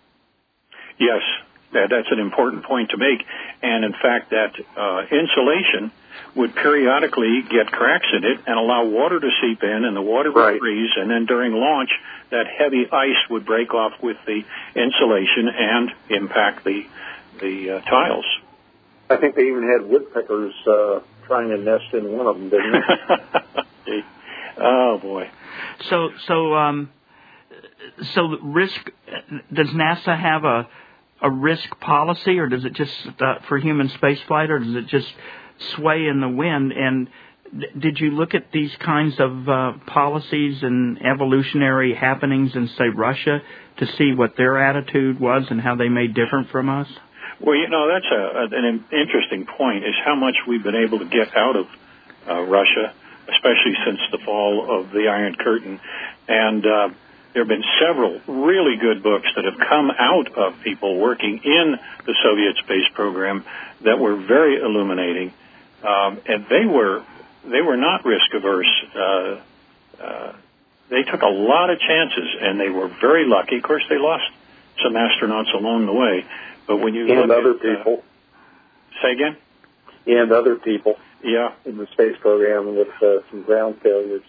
Yes, that, that's an important point to make. And, in fact, that uh, insulation would periodically get cracks in it and allow water to seep in, and the water would right. freeze, and then during launch, that heavy ice would break off with the insulation and impact the the uh, tiles. I think they even had woodpeckers uh, trying to nest in one of them, didn't they? Oh, boy. So, so, um, so risk, does NASA have a, a risk policy, or does it just, uh, for human spaceflight, or does it just sway in the wind? And did you look at these kinds of uh, policies and evolutionary happenings in, say, Russia to see what their attitude was and how they may differ from us? Well, you know, that's a, an interesting point, is how much we've been able to get out of uh, Russia, especially since the fall of the Iron Curtain. And uh, there have been several really good books that have come out of people working in the Soviet space program that were very illuminating. Um, and they were they were not risk averse. Uh, uh, they took a lot of chances, and they were very lucky. Of course, they lost some astronauts along the way. But when you and look other at, people, uh, say again, and other people, Yeah. In the space program with uh, some ground failures.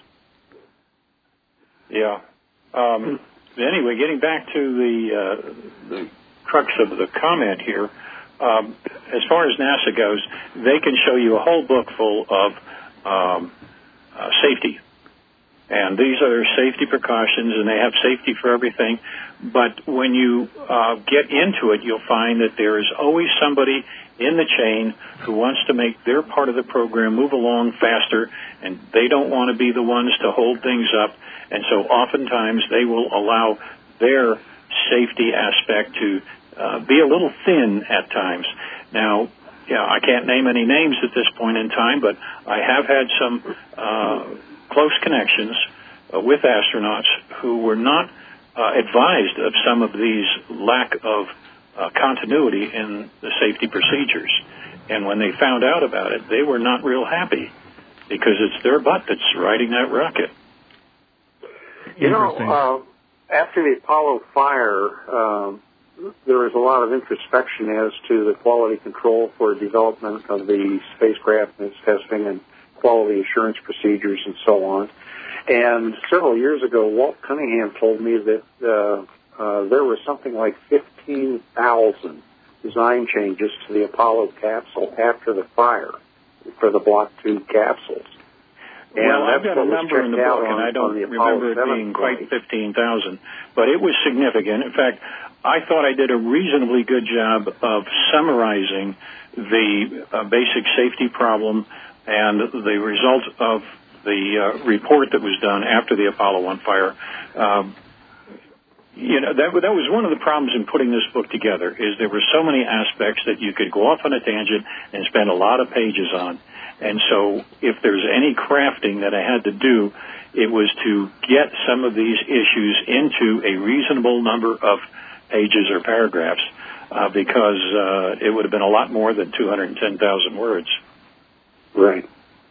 Yeah. Um, anyway, getting back to the, uh, the crux of the comment here, um, as far as NASA goes, they can show you a whole book full of um, uh, safety. And these are their safety precautions, and they have safety for everything. But when you uh, get into it, you'll find that there is always somebody in the chain who wants to make their part of the program move along faster, and they don't want to be the ones to hold things up. And so oftentimes they will allow their safety aspect to uh, be a little thin at times. Now, yeah, I can't name any names at this point in time, but I have had some uh, close connections uh, with astronauts who were not uh, advised of some of these lack of uh, continuity in the safety procedures. And when they found out about it, they were not real happy because it's their butt that's riding that rocket. You know, uh, after the Apollo fire, um, there was a lot of introspection as to the quality control for development of the spacecraft and its testing and quality assurance procedures and so on. And several years ago, Walt Cunningham told me that uh, uh, there was something like fifteen thousand design changes to the Apollo capsule after the fire for the Block two capsules. And well, I've got a number in the book, on, and I don't remember it being quite fifteen thousand, but it was significant. In fact, I thought I did a reasonably good job of summarizing the uh, basic safety problem and the result of the uh, report that was done after the Apollo one fire. Um, you know, that, that was one of the problems in putting this book together, is there were so many aspects that you could go off on a tangent and spend a lot of pages on. And so if there's any crafting that I had to do, it was to get some of these issues into a reasonable number of pages or paragraphs, uh, because uh, it would have been a lot more than two hundred ten thousand words. Right.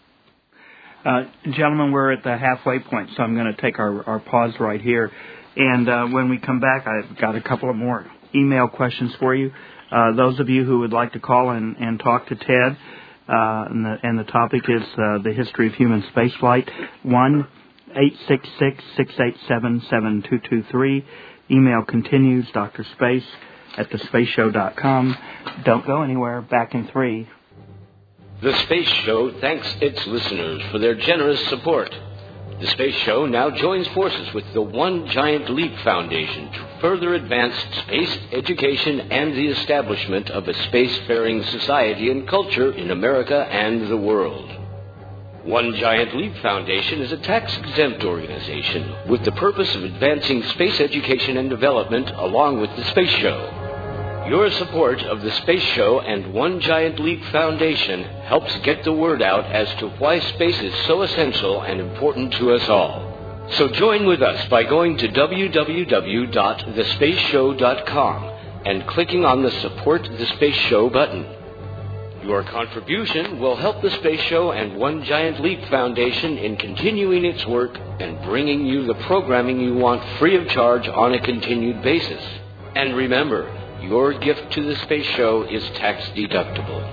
Uh, gentlemen, we're at the halfway point, so I'm going to take our, our pause right here. And uh, when we come back, I've got a couple of more email questions for you. Uh, those of you who would like to call and, and talk to Ted, uh, and, the, and the topic is uh, the history of human spaceflight, one eight six six, six eight seven, seven two two three. Email continues, Doctor Space at the space show dot com. Don't go anywhere. Back in three. The Space Show thanks its listeners for their generous support. The Space Show now joins forces with the One Giant Leap Foundation to further advance space education and the establishment of a spacefaring society and culture in America and the world. One Giant Leap Foundation is a tax-exempt organization with the purpose of advancing space education and development along with the Space Show. Your support of the Space Show and One Giant Leap Foundation helps get the word out as to why space is so essential and important to us all. So join with us by going to w w w dot the space show dot com and clicking on the Support the Space Show button. Your contribution will help the Space Show and One Giant Leap Foundation in continuing its work and bringing you the programming you want free of charge on a continued basis. And remember, your gift to the Space Show is tax deductible.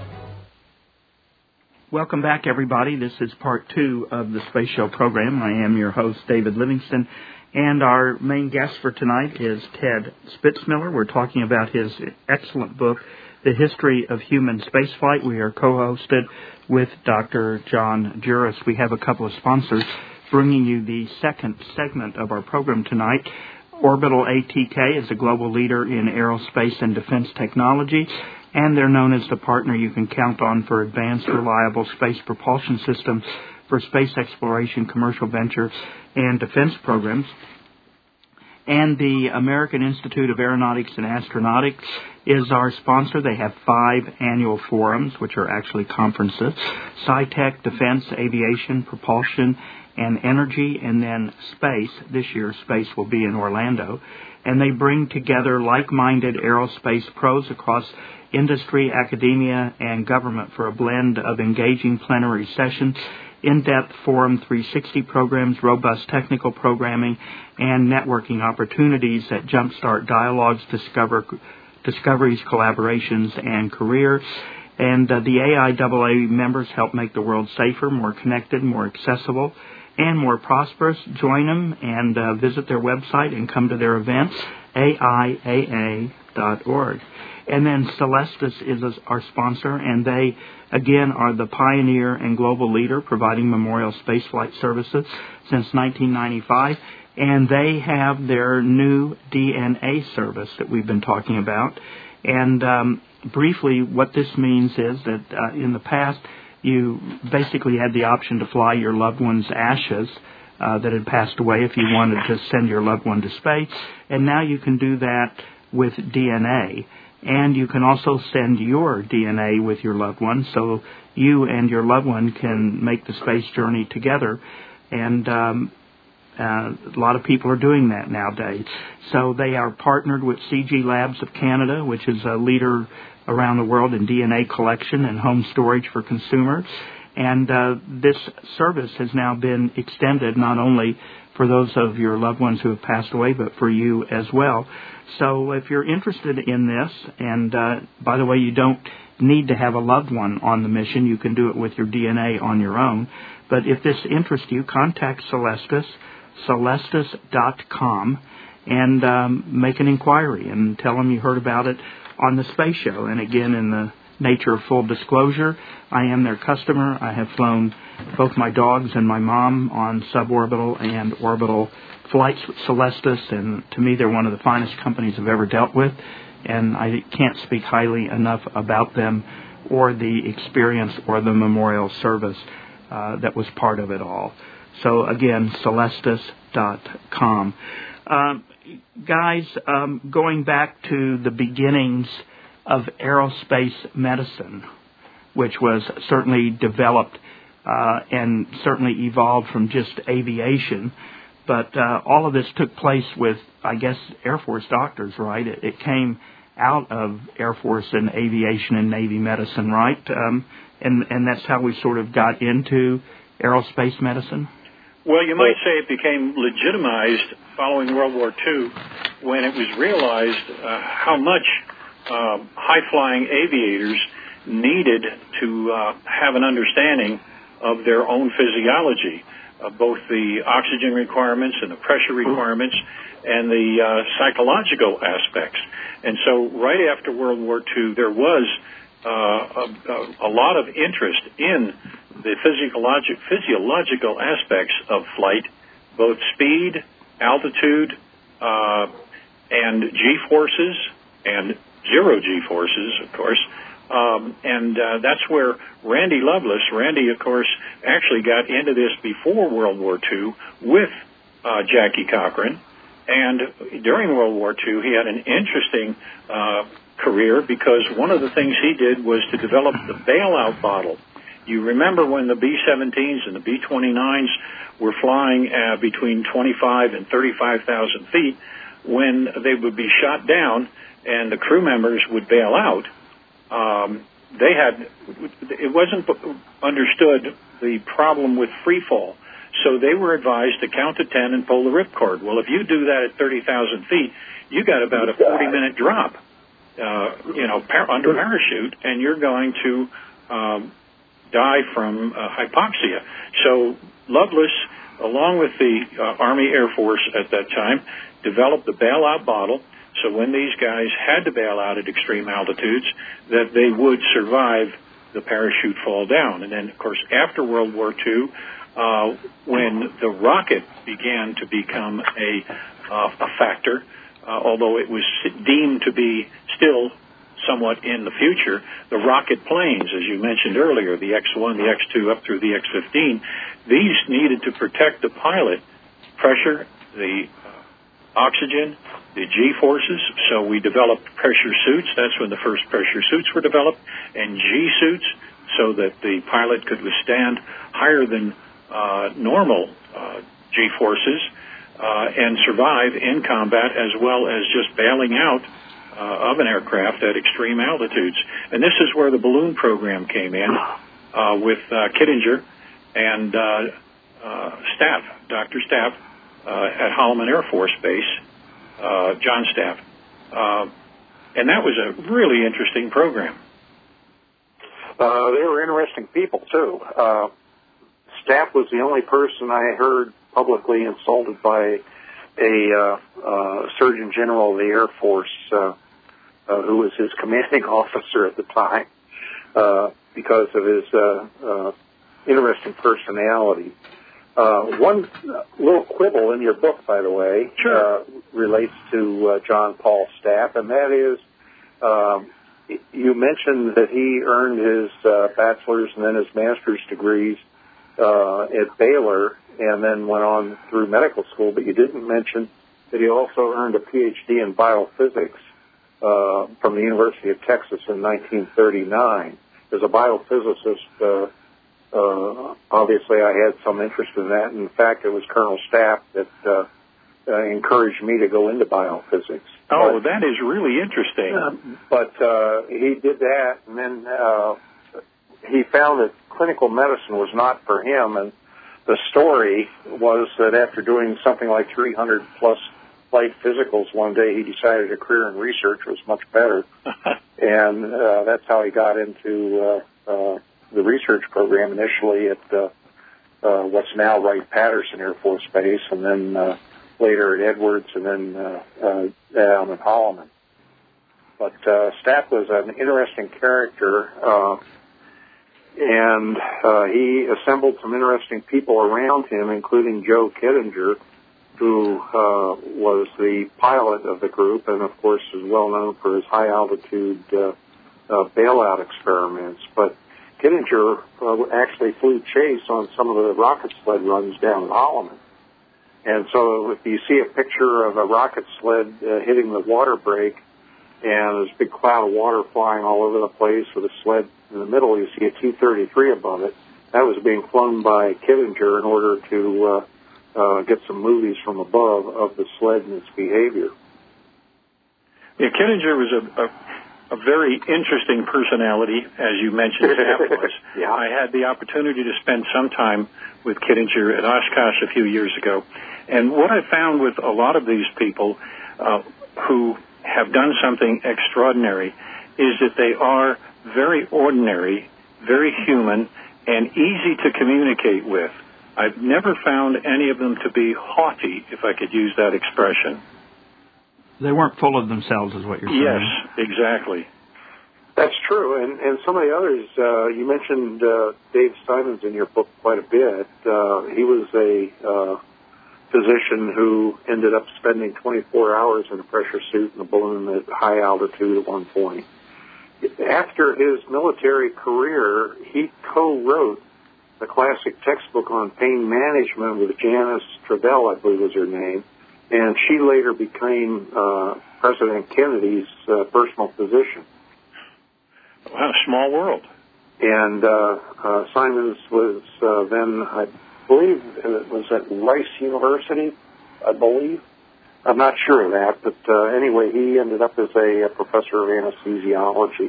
Welcome back, everybody. This is part two of the Space Show program. I am your host, David Livingston, and our main guest for tonight is Ted Spitzmiller. We're talking about his excellent book, The History of Human Spaceflight. We are co-hosted with Doctor John Juris. We have a couple of sponsors bringing you the second segment of our program tonight. Orbital A T K is a global leader in aerospace and defense technology, and they're known as the partner you can count on for advanced, reliable space propulsion systems for space exploration, commercial venture, and defense programs. And the American Institute of Aeronautics and Astronautics is our sponsor. They have five annual forums, which are actually conferences: SciTech, Defense, Aviation, Propulsion, and Energy, and then Space. This year, Space will be in Orlando. And they bring together like-minded aerospace pros across industry, academia, and government for a blend of engaging plenary sessions, in-depth Forum three sixty programs, robust technical programming, and networking opportunities that jumpstart dialogues, discover, discoveries, collaborations, and career. And uh, the A I A A members help make the world safer, more connected, more accessible, and more prosperous. Join them and uh, visit their website and come to their events, A I A A dot org. And then Celestis is our sponsor, and they, again, are the pioneer and global leader providing memorial spaceflight services since nineteen ninety-five. And they have their new D N A service that we've been talking about. And um, briefly, what this means is that uh, in the past, you basically had the option to fly your loved one's ashes uh, that had passed away if you wanted to send your loved one to space. And now you can do that with D N A. And you can also send your D N A with your loved one, so you and your loved one can make the space journey together. And um, uh, a lot of people are doing that nowadays. So they are partnered with C G Labs of Canada, which is a leader around the world in D N A collection and home storage for consumers. And uh, this service has now been extended not only for those of your loved ones who have passed away, but for you as well. So if you're interested in this, and uh, by the way, you don't need to have a loved one on the mission. You can do it with your D N A on your own. But if this interests you, contact Celestis, celestis dot com, and um, make an inquiry and tell them you heard about it on the Space Show. And again, in the nature of full disclosure, I am their customer. I have flown both my dogs and my mom on suborbital and orbital flights with Celestis, and to me they're one of the finest companies I've ever dealt with, and I can't speak highly enough about them or the experience or the memorial service uh, that was part of it all. So again, celestis dot com. Um, guys, um, going back to the beginnings of aerospace medicine, which was certainly developed uh, and certainly evolved from just aviation, but uh, all of this took place with, I guess, Air Force doctors, right? It, it came out of Air Force and aviation and Navy medicine, right? Um, and, and that's how we sort of got into aerospace medicine? Well, you might say it became legitimized following World War Two when it was realized uh, how much uh, high-flying aviators needed to uh, have an understanding of their own physiology, uh, both the oxygen requirements and the pressure requirements and the uh, psychological aspects. And so right after World War Two, there was uh, a, a lot of interest in the physiologic, physiological aspects of flight, both speed, altitude, uh, and G-forces, and zero G-forces, of course. Um, and uh, that's where Randy Lovelace, Randy, of course, actually got into this before World War Two with uh, Jackie Cochran. And during World War Two, he had an interesting uh, career because one of the things he did was to develop the bailout bottle. You remember when the B seventeens and the B twenty-nines were flying uh, between twenty-five and thirty-five thousand feet, when they would be shot down and the crew members would bail out. Um, they had, it wasn't understood the problem with free fall. So they were advised to count to ten and pull the ripcord. Well, if you do that at thirty thousand feet, you got about a forty-minute drop, uh, you know, par- under parachute, and you're going to um, die from uh, hypoxia. So Lovelace, along with the uh, Army Air Force at that time, developed the bailout bottle. So when these guys had to bail out at extreme altitudes, that they would survive the parachute fall down. And then, of course, after World War Two, uh, when the rocket began to become a, uh, a factor, uh, although it was deemed to be still somewhat in the future, the rocket planes, as you mentioned earlier, the X one, the X two, up through the X fifteen, these needed to protect the pilot, pressure, the uh, oxygen, the G-forces. So we developed pressure suits. That's when the first pressure suits were developed, and G-suits so that the pilot could withstand higher than uh, normal uh, G-forces uh, and survive in combat, as well as just bailing out uh, of an aircraft at extreme altitudes. And this is where the balloon program came in uh, with uh, Kittinger and uh, uh, Staff, Doctor Staff, uh, at Holloman Air Force Base, uh, John Staff. Uh, and that was a really interesting program. Uh, they were interesting people, too. Uh, Stapp was the only person I heard publicly insulted by a uh, uh, Surgeon General of the Air Force, uh, uh, who was his commanding officer at the time, uh, because of his uh, uh, interesting personality. Uh, one little quibble in your book, by the way, sure. uh, relates to uh, John Paul Stapp, and that is um, you mentioned that he earned his uh, bachelor's and then his master's degrees uh, at Baylor and then went on through medical school, but you didn't mention that he also earned a P H D in biophysics uh, from the University of Texas in nineteen thirty-nine. As a biophysicist, uh, uh, obviously I had some interest in that. In fact, it was Colonel Stapp that uh, uh, encouraged me to go into biophysics. Oh, but, that is really interesting. Uh, but uh, he did that, and then uh, he found that clinical medicine was not for him, and the story was that after doing something like three hundred plus flight physicals one day, he decided a career in research was much better. and uh, that's how he got into uh, uh, the research program initially at uh, uh, what's now Wright-Patterson Air Force Base, and then uh, later at Edwards, and then uh, uh, down in Holloman. But uh, Stapp was an interesting character. Uh, And uh, he assembled some interesting people around him, including Joe Kittinger, who uh, was the pilot of the group and, of course, is well known for his high-altitude uh, uh, bailout experiments. But Kittinger uh, actually flew chase on some of the rocket sled runs down at Holloman. And so if you see a picture of a rocket sled uh, hitting the water break, and there's a big cloud of water flying all over the place with a sled in the middle, you see a T thirty-three above it. That was being flown by Kittinger in order to uh, uh, get some movies from above of the sled and its behavior. Yeah, Kittinger was a, a, a very interesting personality, as you mentioned, Stapp was. Yeah. I had the opportunity to spend some time with Kittinger at Oshkosh a few years ago. And what I found with a lot of these people uh, who have done something extraordinary is that they are very ordinary, very human, and easy to communicate with. I've never found any of them to be haughty, if I could use that expression. They weren't full of themselves, is what you're saying. Yes, exactly. That's true. And, and some of the others, uh, you mentioned uh, Dave Simons in your book quite a bit. Uh, he was a uh, physician who ended up spending twenty-four hours in a pressure suit in a balloon at high altitude at one point. After his military career, he co-wrote the classic textbook on pain management with Janice Travell, I believe was her name, and she later became uh, President Kennedy's uh, personal physician. Wow, small world. And uh, uh, Simons was uh, then, I believe, it was at Rice University, I believe. I'm not sure of that, but uh, anyway, he ended up as a, a professor of anesthesiology.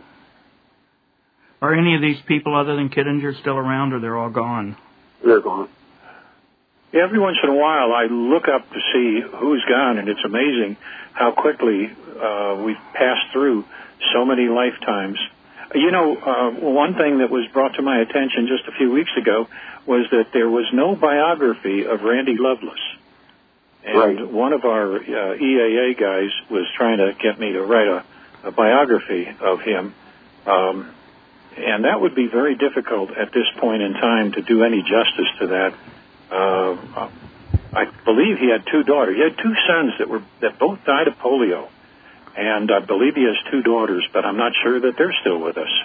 Are any of these people other than Kittinger still around, or they're all gone? They're gone. Every once in a while, I look up to see who's gone, and it's amazing how quickly uh, we've passed through so many lifetimes. You know, uh, one thing that was brought to my attention just a few weeks ago was that there was no biography of Randy Lovelace. And right. one of our uh, E A A guys was trying to get me to write a, a biography of him. Um, and that would be very difficult at this point in time to do any justice to that. Uh, I believe he had two daughters. He had two sons that were that both died of polio. And I believe he has two daughters, but I'm not sure that they're still with us.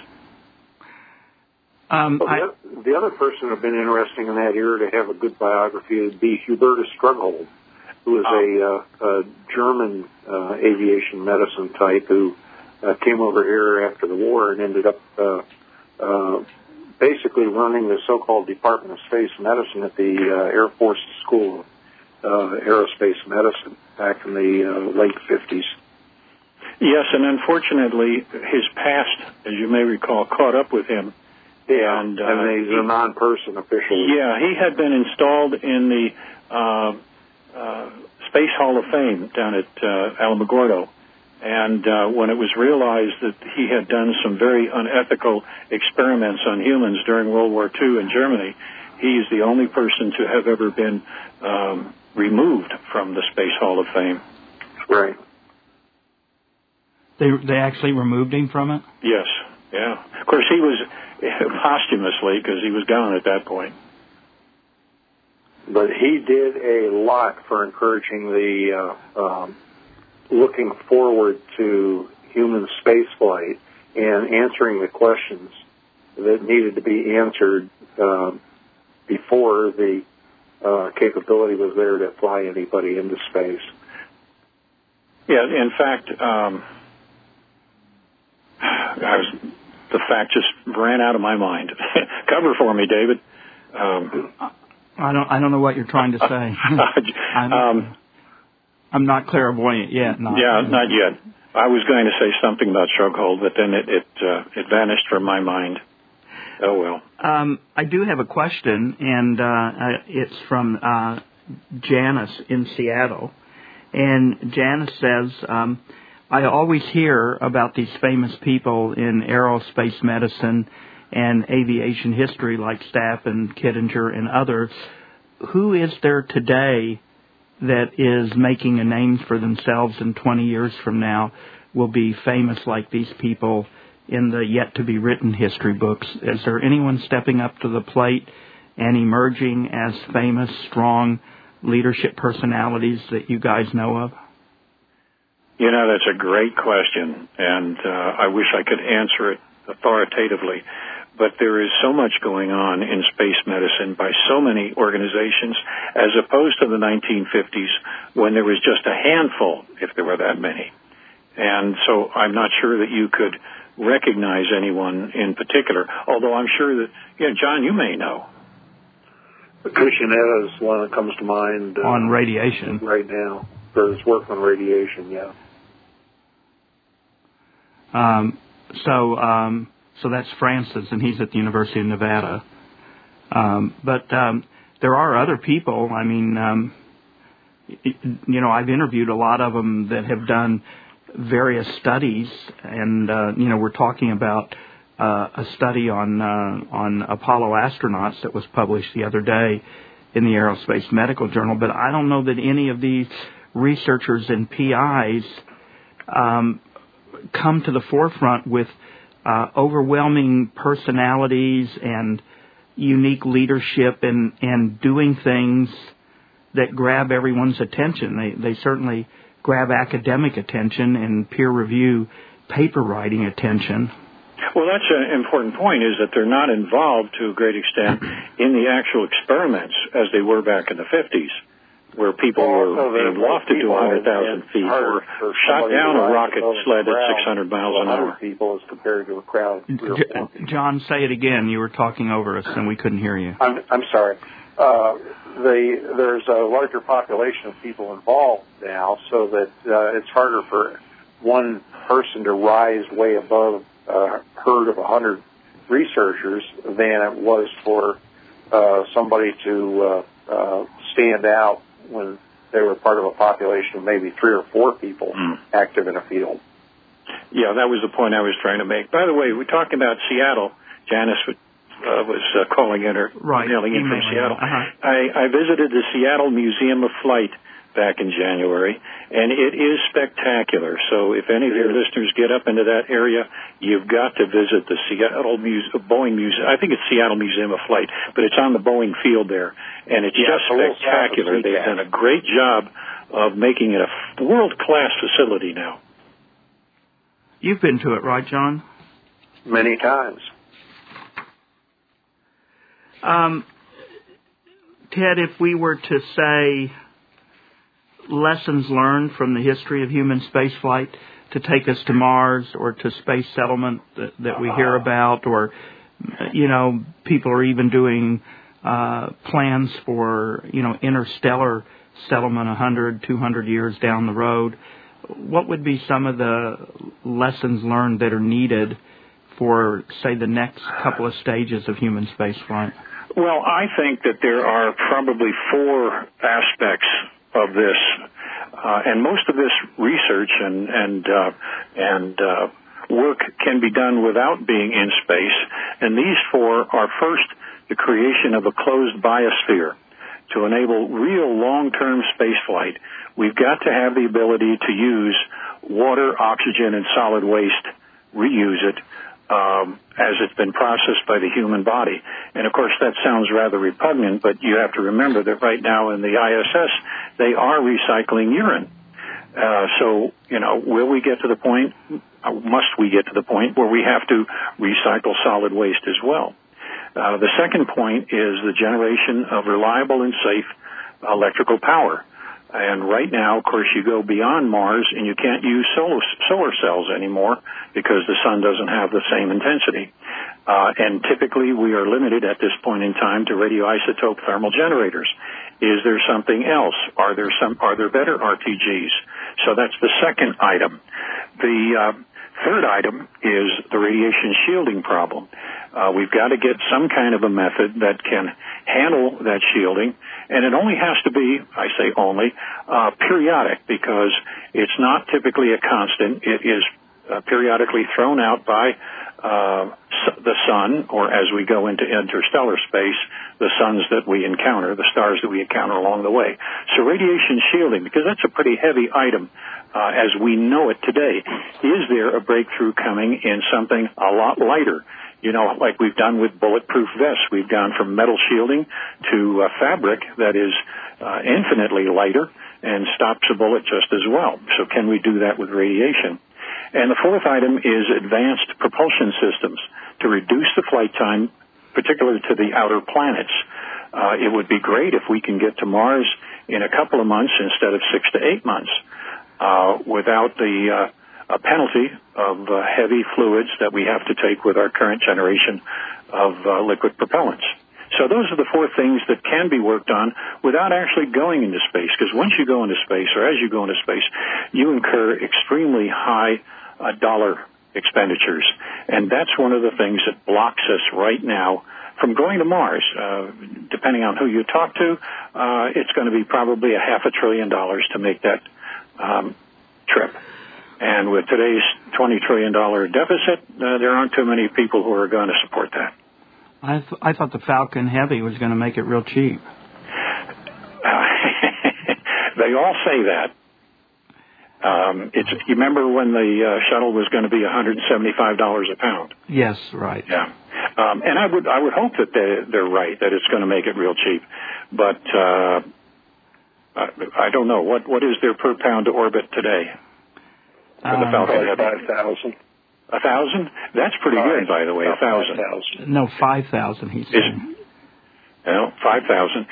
Um, well, the, I, other, the other person who would have been interesting in that era to have a good biography would be Hubertus Strughold, who was oh. a, uh, a German uh, aviation medicine type who uh, came over here after the war and ended up uh, uh, basically running the so-called Department of Space Medicine at the uh, Air Force School of uh, Aerospace Medicine back in the uh, late fifties. Yes, and unfortunately, his past, as you may recall, caught up with him. Yeah, and, uh, and he's he, a non-person officially. Yeah, he had been installed in the uh, uh, Space Hall of Fame down at uh, Alamogordo, And uh, when it was realized that he had done some very unethical experiments on humans during World War Two in Germany, he's the only person to have ever been um, removed from the Space Hall of Fame. Right. They they actually removed him from it? Yes, yeah. Of course, he was posthumously, because he was gone at that point. But he did a lot for encouraging the uh, um, looking forward to human spaceflight and answering the questions that needed to be answered uh, before the uh, capability was there to fly anybody into space. Yeah, in fact, um, I was, the fact just ran out of my mind. Cover for me, David. Um, I don't. I don't know what you're trying to say. I'm, um, I'm not clairvoyant yet. Not, yeah, not yet. I was going to say something about Strughold, but then it it, uh, it vanished from my mind. Oh well. Um, I do have a question, and uh, it's from uh, Janice in Seattle, and Janice says, um, "I always hear about these famous people in aerospace medicine and aviation history like Stapp and Kittinger and others. Who is there today that is making a name for themselves and twenty years from now will be famous like these people in the yet-to-be-written history books? Is there anyone stepping up to the plate and emerging as famous, strong leadership personalities that you guys know of?" You know, that's a great question, and uh, I wish I could answer it authoritatively. But there is so much going on in space medicine by so many organizations, as opposed to the nineteen fifties when there was just a handful, if there were that many. And so I'm not sure that you could recognize anyone in particular, although I'm sure that, yeah, John, you may know. Cushionetta is one that comes to mind. Uh, on radiation. Right now, for his work on radiation, yeah. Um, so... Um, So that's Francis, and he's at the University of Nevada. Um, but um, there are other people. I mean, um, you know, I've interviewed a lot of them that have done various studies, and uh, you know, we're talking about uh, a study on uh, on Apollo astronauts that was published the other day in the Aerospace Medical Journal. But I don't know that any of these researchers and P Is um, come to the forefront with Uh, overwhelming personalities and unique leadership and, and doing things that grab everyone's attention. They they certainly grab academic attention and peer review paper writing attention. Well, that's an important point, is that they're not involved to a great extent in the actual experiments as they were back in the fifties, where people well, were being lofted to one hundred thousand feet or shot down a rocket sled at six hundred miles an hour. People as compared to a crowd of three or four. John, say it again. You were talking over us and we couldn't hear you. I'm, I'm sorry. Uh, the, there's a larger population of people involved now, so that uh, it's harder for one person to rise way above a herd of one hundred researchers than it was for uh, somebody to uh, uh, stand out when they were part of a population of maybe three or four people mm. active in a field. Yeah, that was the point I was trying to make. By the way, we're talking about Seattle. Janice uh, was uh, calling in or right. mailing in from Seattle. Uh-huh. I, I visited the Seattle Museum of Flight back in January, and it is spectacular. So if any of your listeners get up into that area, you've got to visit the Seattle Muse- Boeing Museum. I think it's Seattle Museum of Flight, but it's on the Boeing field there, and it's yeah, just spectacular. They've done a great job of making it a world-class facility now. You've been to it, right, John? Many times. Um, Ted, if we were to say lessons learned from the history of human spaceflight to take us to Mars or to space settlement that, that we hear about, or, you know, people are even doing uh, plans for, you know, interstellar settlement one hundred, two hundred years down the road. What would be some of the lessons learned that are needed for, say, the next couple of stages of human spaceflight? Well, I think that there are probably four aspects of this. Uh, and most of this research and and uh, and uh, work can be done without being in space. And these four are first the creation of a closed biosphere to enable real long-term space flight. We've got to have the ability to use water, oxygen, and solid waste, reuse it um, as it's been processed by the human body. And, of course, that sounds rather repugnant, but you have to remember that right now in the I S S, they are recycling urine. Uh, so, you know, will we get to the point, uh, must we get to the point where we have to recycle solid waste as well? Uh, the second point is the generation of reliable and safe electrical power. And right now, of course, you go beyond Mars and you can't use solar, solar cells anymore because the sun doesn't have the same intensity. Uh, and typically we are limited at this point in time to radioisotope thermal generators. Is there something else? Are there some, are there better R T Gs? So that's the second item. The uh, third item is the radiation shielding problem. Uh, we've got to get some kind of a method that can handle that shielding, and it only has to be, I say only, uh, periodic, because it's not typically a constant. It is uh, periodically thrown out by uh, the sun, or as we go into interstellar space, the suns that we encounter, the stars that we encounter along the way. So radiation shielding, because that's a pretty heavy item uh, as we know it today. Is there a breakthrough coming in something a lot lighter? You know, like we've done with bulletproof vests, we've gone from metal shielding to uh, fabric that is uh, infinitely lighter and stops a bullet just as well. So can we do that with radiation? And the fourth item is advanced propulsion systems to reduce the flight time, particularly to the outer planets. Uh, it would be great if we can get to Mars in a couple of months instead of six to eight months uh, without the uh, a penalty of uh, heavy fluids that we have to take with our current generation of uh, liquid propellants. So those are the four things that can be worked on without actually going into space, because once you go into space, or as you go into space, you incur extremely high uh, dollar expenditures. And that's one of the things that blocks us right now from going to Mars. Uh, depending on who you talk to, uh, it's going to be probably a half a trillion dollars to make that um, trip. And with today's twenty trillion dollars deficit, uh, there aren't too many people who are going to support that. I, th- I thought the Falcon Heavy was going to make it real cheap. Uh, they all say that. Um, it's, you remember when the uh, shuttle was going to be one hundred seventy-five dollars a pound? Yes, right. Yeah. Um, and I would I would hope that they, they're right, that it's going to make it real cheap. But uh, I, I don't know. What What is their per pound to orbit today? For the Falcon Heavy? five thousand. A thousand? That's pretty Five. good, by the way, a thousand. No, five thousand, he said. Is, well, five thousand.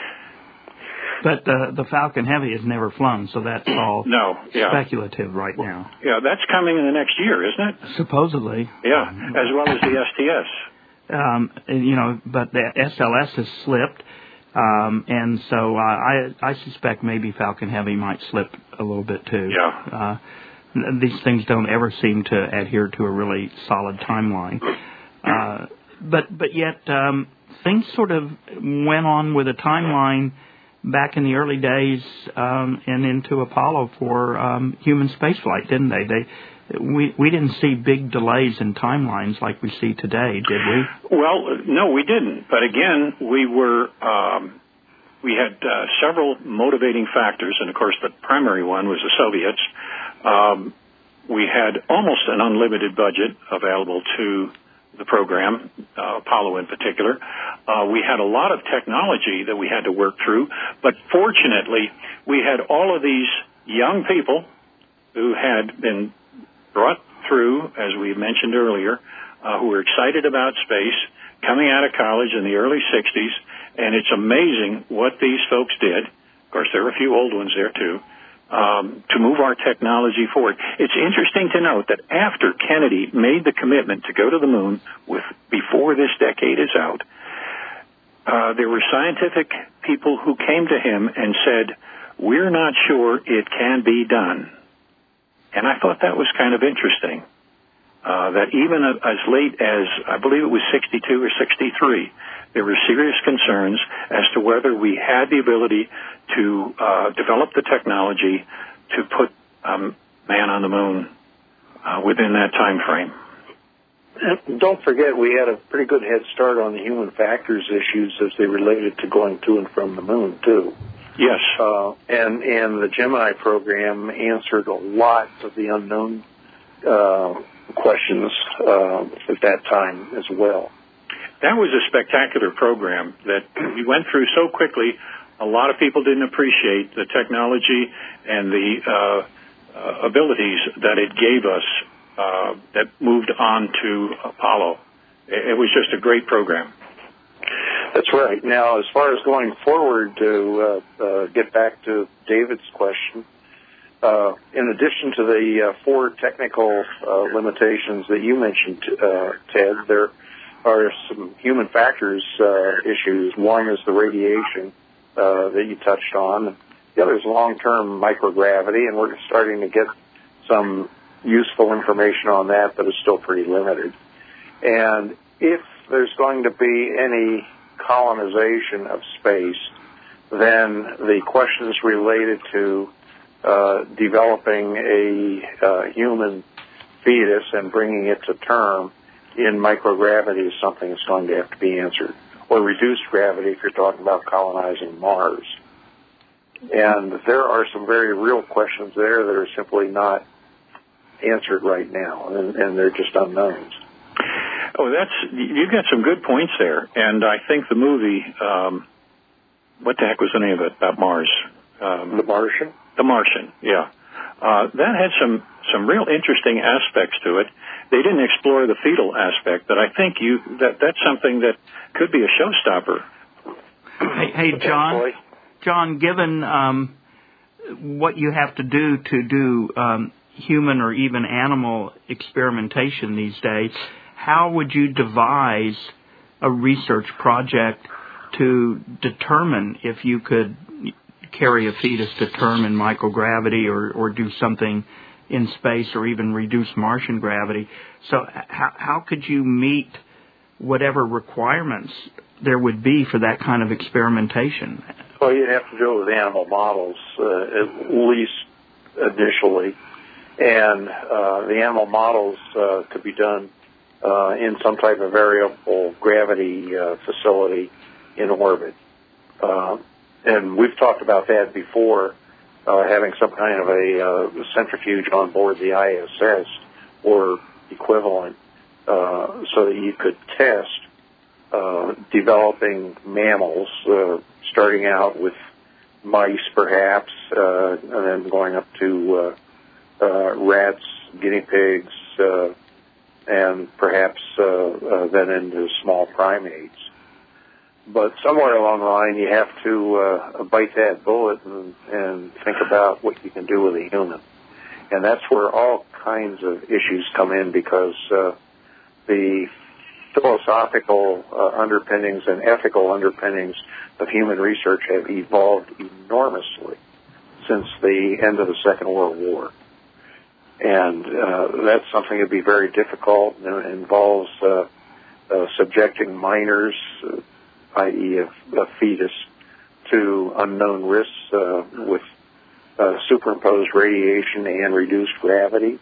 But uh, the Falcon Heavy has never flown, so that's all no, yeah. speculative right now. Yeah, that's coming in the next year, isn't it? Supposedly. Yeah, as well as the S T S. Um, you know, but the S L S has slipped, um, and so uh, I I suspect maybe Falcon Heavy might slip a little bit too. Yeah. Uh, these things don't ever seem to adhere to a really solid timeline. Uh, but but yet um, things sort of went on with a timeline back in the early days um, and into Apollo for um, human spaceflight, didn't they? They we we didn't see big delays in timelines like we see today, did we? Well, no, we didn't. But again, we were um, we had uh, several motivating factors, and of course, the primary one was the Soviets. Um, we had almost an unlimited budget available to the program, uh, Apollo in particular. Uh, we had a lot of technology that we had to work through, but fortunately, we had all of these young people who had been brought through, as we mentioned earlier, uh, who were excited about space, coming out of college in the early sixties, and it's amazing what these folks did. Of course, there were a few old ones there, too. Um, to move our technology forward. It's interesting to note that after Kennedy made the commitment to go to the moon with before this decade is out, uh, there were scientific people who came to him and said, we're not sure it can be done. And I thought that was kind of interesting, uh, that even as late as, I believe it was sixty-two or sixty-three, there were serious concerns as to whether we had the ability to uh, develop the technology to put um, man on the moon uh, within that time frame. And don't forget, we had a pretty good head start on the human factors issues as they related to going to and from the moon, too. Yes. Uh, and, and the Gemini program answered a lot of the unknown uh, questions uh, at that time as well. That was a spectacular program that we went through so quickly. A lot of people didn't appreciate the technology and the uh, uh, abilities that it gave us uh, that moved on to Apollo. It was just a great program. That's right. Now, as far as going forward, to uh, uh, get back to David's question, uh, in addition to the uh, four technical uh, limitations that you mentioned, uh, Ted, there are some human factors uh, issues. One is the radiation uh, that you touched on. The other is long-term microgravity, and we're starting to get some useful information on that, but it's still pretty limited. And if there's going to be any colonization of space, then the questions related to uh, developing a uh, human fetus and bringing it to term in microgravity is something that's going to have to be answered, or reduced gravity if you're talking about colonizing Mars. And there are some very real questions there that are simply not answered right now, and, and they're just unknowns. Oh, that's you've got some good points there, and I think the movie, um, what the heck was the name of it, about Mars? Um, the Martian? The Martian, yeah. Uh, that had some, some real interesting aspects to it. They didn't explore the fetal aspect, but I think you that that's something that could be a showstopper. Hey, hey John, John, given um, what you have to do to do um, human or even animal experimentation these days, how would you devise a research project to determine if you could carry a fetus to term in microgravity or, or do something in space or even reduce Martian gravity? So how, how could you meet whatever requirements there would be for that kind of experimentation? Well, you'd have to do it with animal models, uh, at least initially. And uh, the animal models uh, could be done uh, in some type of variable gravity uh, facility in orbit. Uh, and we've talked about that before, uh, having some kind of a uh, centrifuge on board the I S S or equivalent, uh, so that you could test uh, developing mammals, uh, starting out with mice perhaps, uh, and then going up to uh, uh, rats, guinea pigs, uh, and perhaps uh, uh, then into small primates. But somewhere along the line, you have to uh, bite that bullet and, and think about what you can do with a human. And that's where all kinds of issues come in, because uh, the philosophical uh, underpinnings and ethical underpinnings of human research have evolved enormously since the end of the Second World War. And uh, that's something that would be very difficult, and it involves uh, uh, subjecting minors, uh, that is a, a fetus, to unknown risks uh, with uh, superimposed radiation and reduced gravity.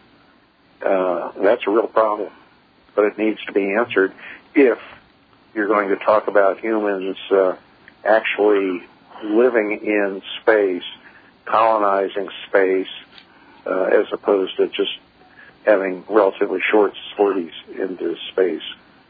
Uh, that's a real problem, but it needs to be answered if you're going to talk about humans uh, actually living in space, colonizing space, uh, as opposed to just having relatively short sorties into space.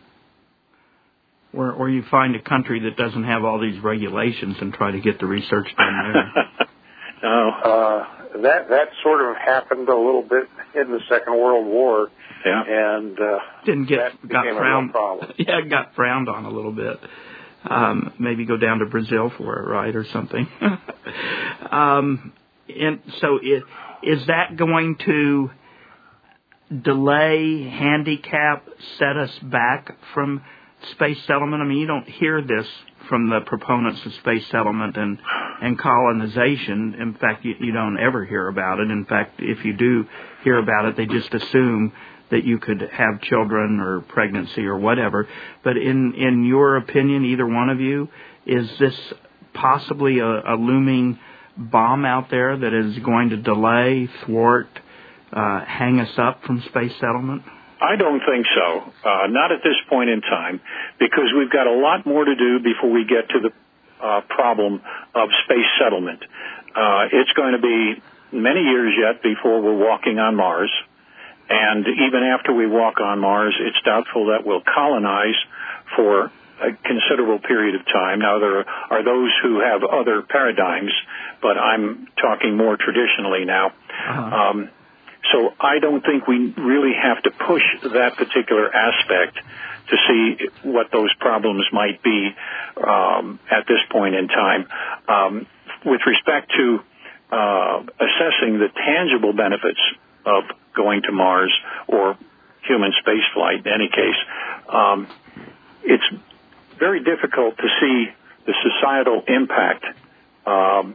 Or, or you find a country that doesn't have all these regulations and try to get the research done there. No. Uh, that that sort of happened a little bit in the Second World War. Yeah. And uh, didn't get that got became frowned. A real problem. Yeah, it got frowned on a little bit. Um, maybe go down to Brazil for it, right, or something. um, and so, it, is that going to delay, handicap, set us back from space settlement? I mean, you don't hear this from the proponents of space settlement and, and colonization. In fact, you, you don't ever hear about it. In fact, if you do hear about it, they just assume that you could have children or pregnancy or whatever. But in, in your opinion, either one of you, is this possibly a, a looming bomb out there that is going to delay, thwart, uh, hang us up from space settlement? I don't think so. Uh, not at this point in time, because we've got a lot more to do before we get to the uh, problem of space settlement. Uh, it's going to be many years yet before we're walking on Mars. And even after we walk on Mars, it's doubtful that we'll colonize for a considerable period of time. Now, there are those who have other paradigms, but I'm talking more traditionally now. Uh-huh. Um, so I don't think we really have to push that particular aspect to see what those problems might be um, at this point in time. Um, with respect to uh, assessing the tangible benefits of going to Mars or human spaceflight in any case, um, it's very difficult to see the societal impact um,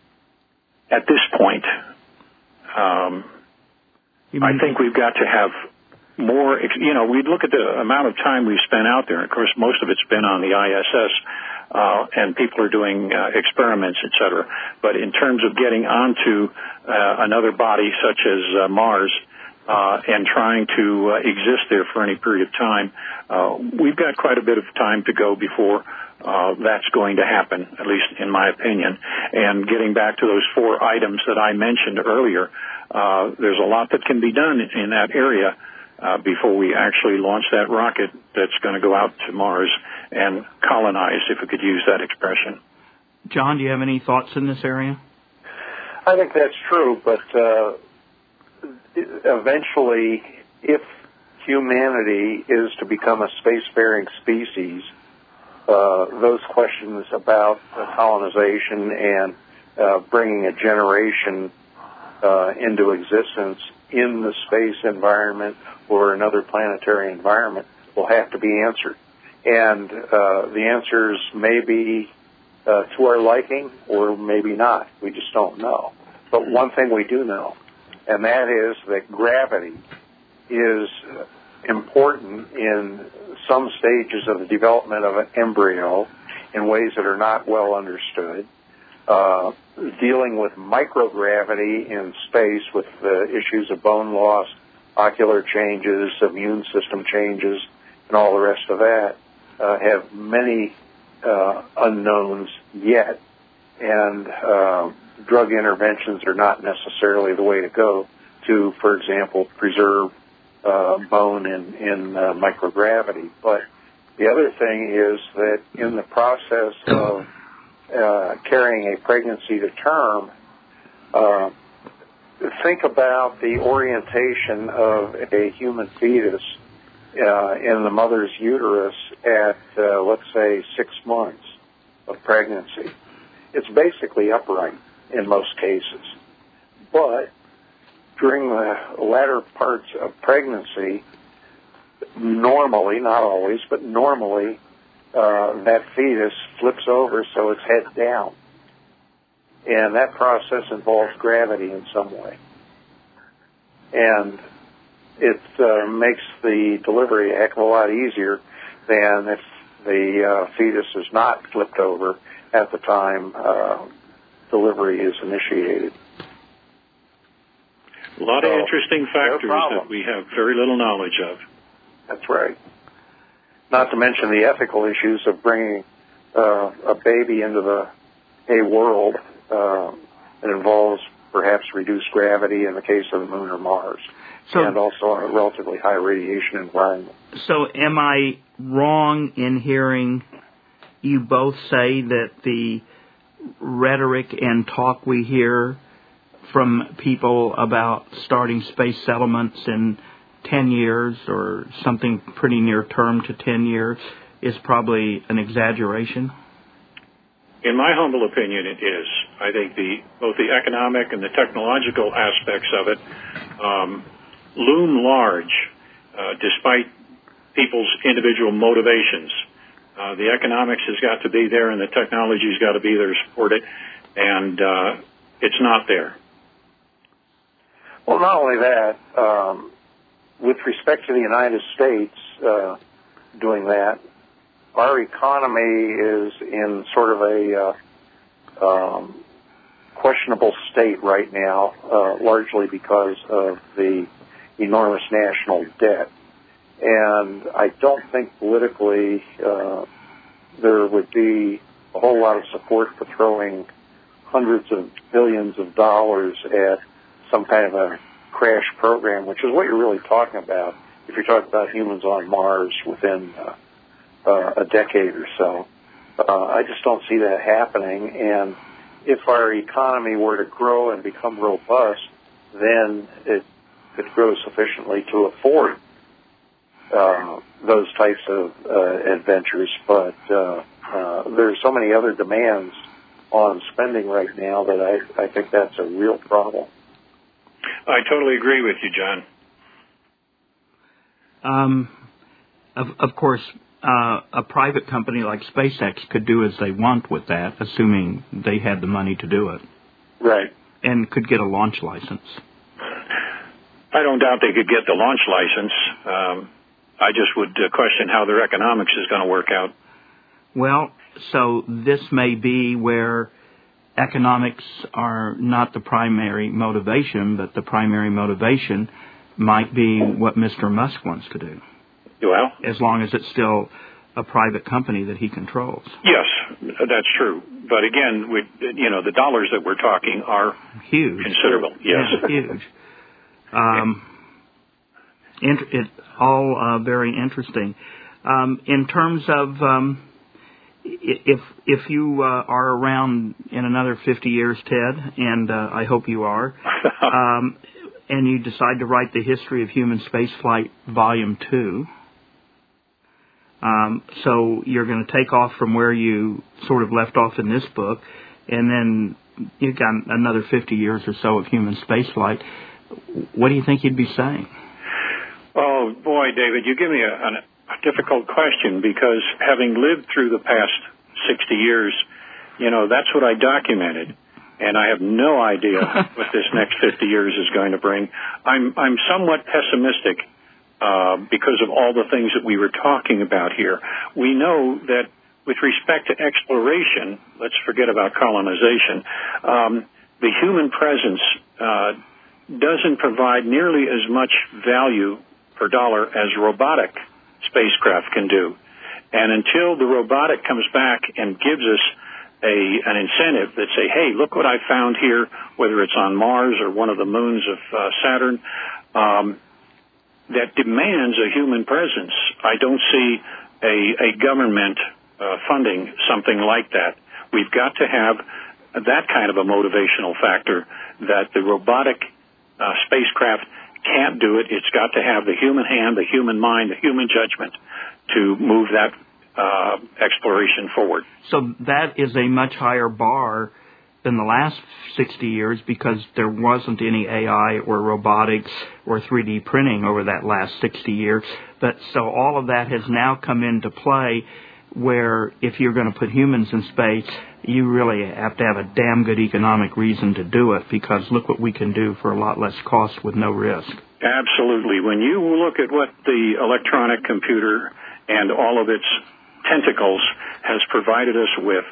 at this point. Um, I think we've got to have more, you know, we look at the amount of time we've spent out there. Of course, most of it's been on the I S S, uh, and people are doing uh, experiments, et cetera. But in terms of getting onto uh, another body such as uh, Mars, Uh, and trying to uh, exist there for any period of time, uh, we've got quite a bit of time to go before uh, that's going to happen, at least in my opinion. And getting back to those four items that I mentioned earlier, uh, there's a lot that can be done in that area uh, before we actually launch that rocket that's going to go out to Mars and colonize, if we could use that expression. John, do you have any thoughts in this area? I think that's true, but uh eventually, if humanity is to become a spacefaring species, uh, those questions about uh, colonization and uh, bringing a generation uh, into existence in the space environment or another planetary environment will have to be answered. And uh, the answers may be uh, to our liking or maybe not. We just don't know. But one thing we do know, and that is that gravity is important in some stages of the development of an embryo in ways that are not well understood. Uh, dealing with microgravity in space with the issues of bone loss, ocular changes, immune system changes, and all the rest of that uh, have many uh, unknowns yet. And uh, drug interventions are not necessarily the way to go to, for example, preserve uh, bone in, in uh, microgravity. But the other thing is that in the process of uh, carrying a pregnancy to term, uh, think about the orientation of a human fetus uh, in the mother's uterus at, uh, let's say, six months of pregnancy. It's basically upright in most cases. But during the latter parts of pregnancy, normally, not always, but normally, uh, that fetus flips over so it's head down. And that process involves gravity in some way. And it uh, makes the delivery a heck of a lot easier than if the uh, fetus is not flipped over at the time uh, delivery is initiated. A lot so, of interesting factors no that we have very little knowledge of. That's right. Not to mention the ethical issues of bringing uh, a baby into the a world uh, that involves perhaps reduced gravity in the case of the Moon or Mars, so, and also a relatively high radiation environment. So am I wrong in hearing you both say that the rhetoric and talk we hear from people about starting space settlements in ten years or something pretty near term to ten years is probably an exaggeration? In my humble opinion, it is. I think the both the economic and the technological aspects of it um, loom large, uh, despite people's individual motivations. Uh, the economics has got to be there, and the technology's got to be there to support it, and uh, it's not there. Well, not only that, um, with respect to the United States uh, doing that, our economy is in sort of a uh, um, questionable state right now, uh, largely because of the enormous national debt. And I don't think politically uh, there would be a whole lot of support for throwing hundreds of billions of dollars at some kind of a crash program, which is what you're really talking about if you're talking about humans on Mars within uh, uh, a decade or so. Uh, I just don't see that happening. And if our economy were to grow and become robust, then it could grow sufficiently to afford uh, those types of uh, adventures. But uh, uh, there's so many other demands on spending right now that I, I think that's a real problem. I totally agree with you, John. Um, of, of course, uh, a private company like SpaceX could do as they want with that, assuming they had the money to do it. Right. And could get a launch license. I don't doubt they could get the launch license. Um, I just would uh, question how their economics is going to work out. Well, so this may be where economics are not the primary motivation, but the primary motivation might be what Mister Musk wants to do. Well, as long as it's still a private company that he controls. Yes, that's true. But again, we, you know, the dollars that we're talking are huge, considerable. Yes, yeah, huge. Um, int- it all uh, very interesting. Um, in terms of um, if if you uh, are around in another fifty years, Ted, and uh, I hope you are, um, and you decide to write the history of human spaceflight, Volume Two. Um, so you're going to take off from where you sort of left off in this book, and then you've got another fifty years or so of human spaceflight. What do you think you'd be saying? Oh, boy, David, you give me a, a difficult question, because having lived through the past sixty years, you know, that's what I documented, and I have no idea what this next fifty years is going to bring. I'm, I'm somewhat pessimistic uh, because of all the things that we were talking about here. We know that with respect to exploration, let's forget about colonization, um, the human presence uh, doesn't provide nearly as much value per dollar as robotic spacecraft can do. And until the robotic comes back and gives us a an incentive that say, hey, look what I found here, whether it's on Mars or one of the moons of uh, Saturn, um, that demands a human presence, I don't see a, a government uh, funding something like that. We've got to have that kind of a motivational factor that the robotic uh, spacecraft can't do it. It's got to have the human hand, the human mind, the human judgment to move that uh, exploration forward. So that is a much higher bar than the last sixty years, because there wasn't any A I or robotics or three D printing over that last sixty years. But so all of that has now come into play, where if you're going to put humans in space, you really have to have a damn good economic reason to do it, because look what we can do for a lot less cost with no risk. Absolutely. When you look at what the electronic computer and all of its tentacles has provided us with,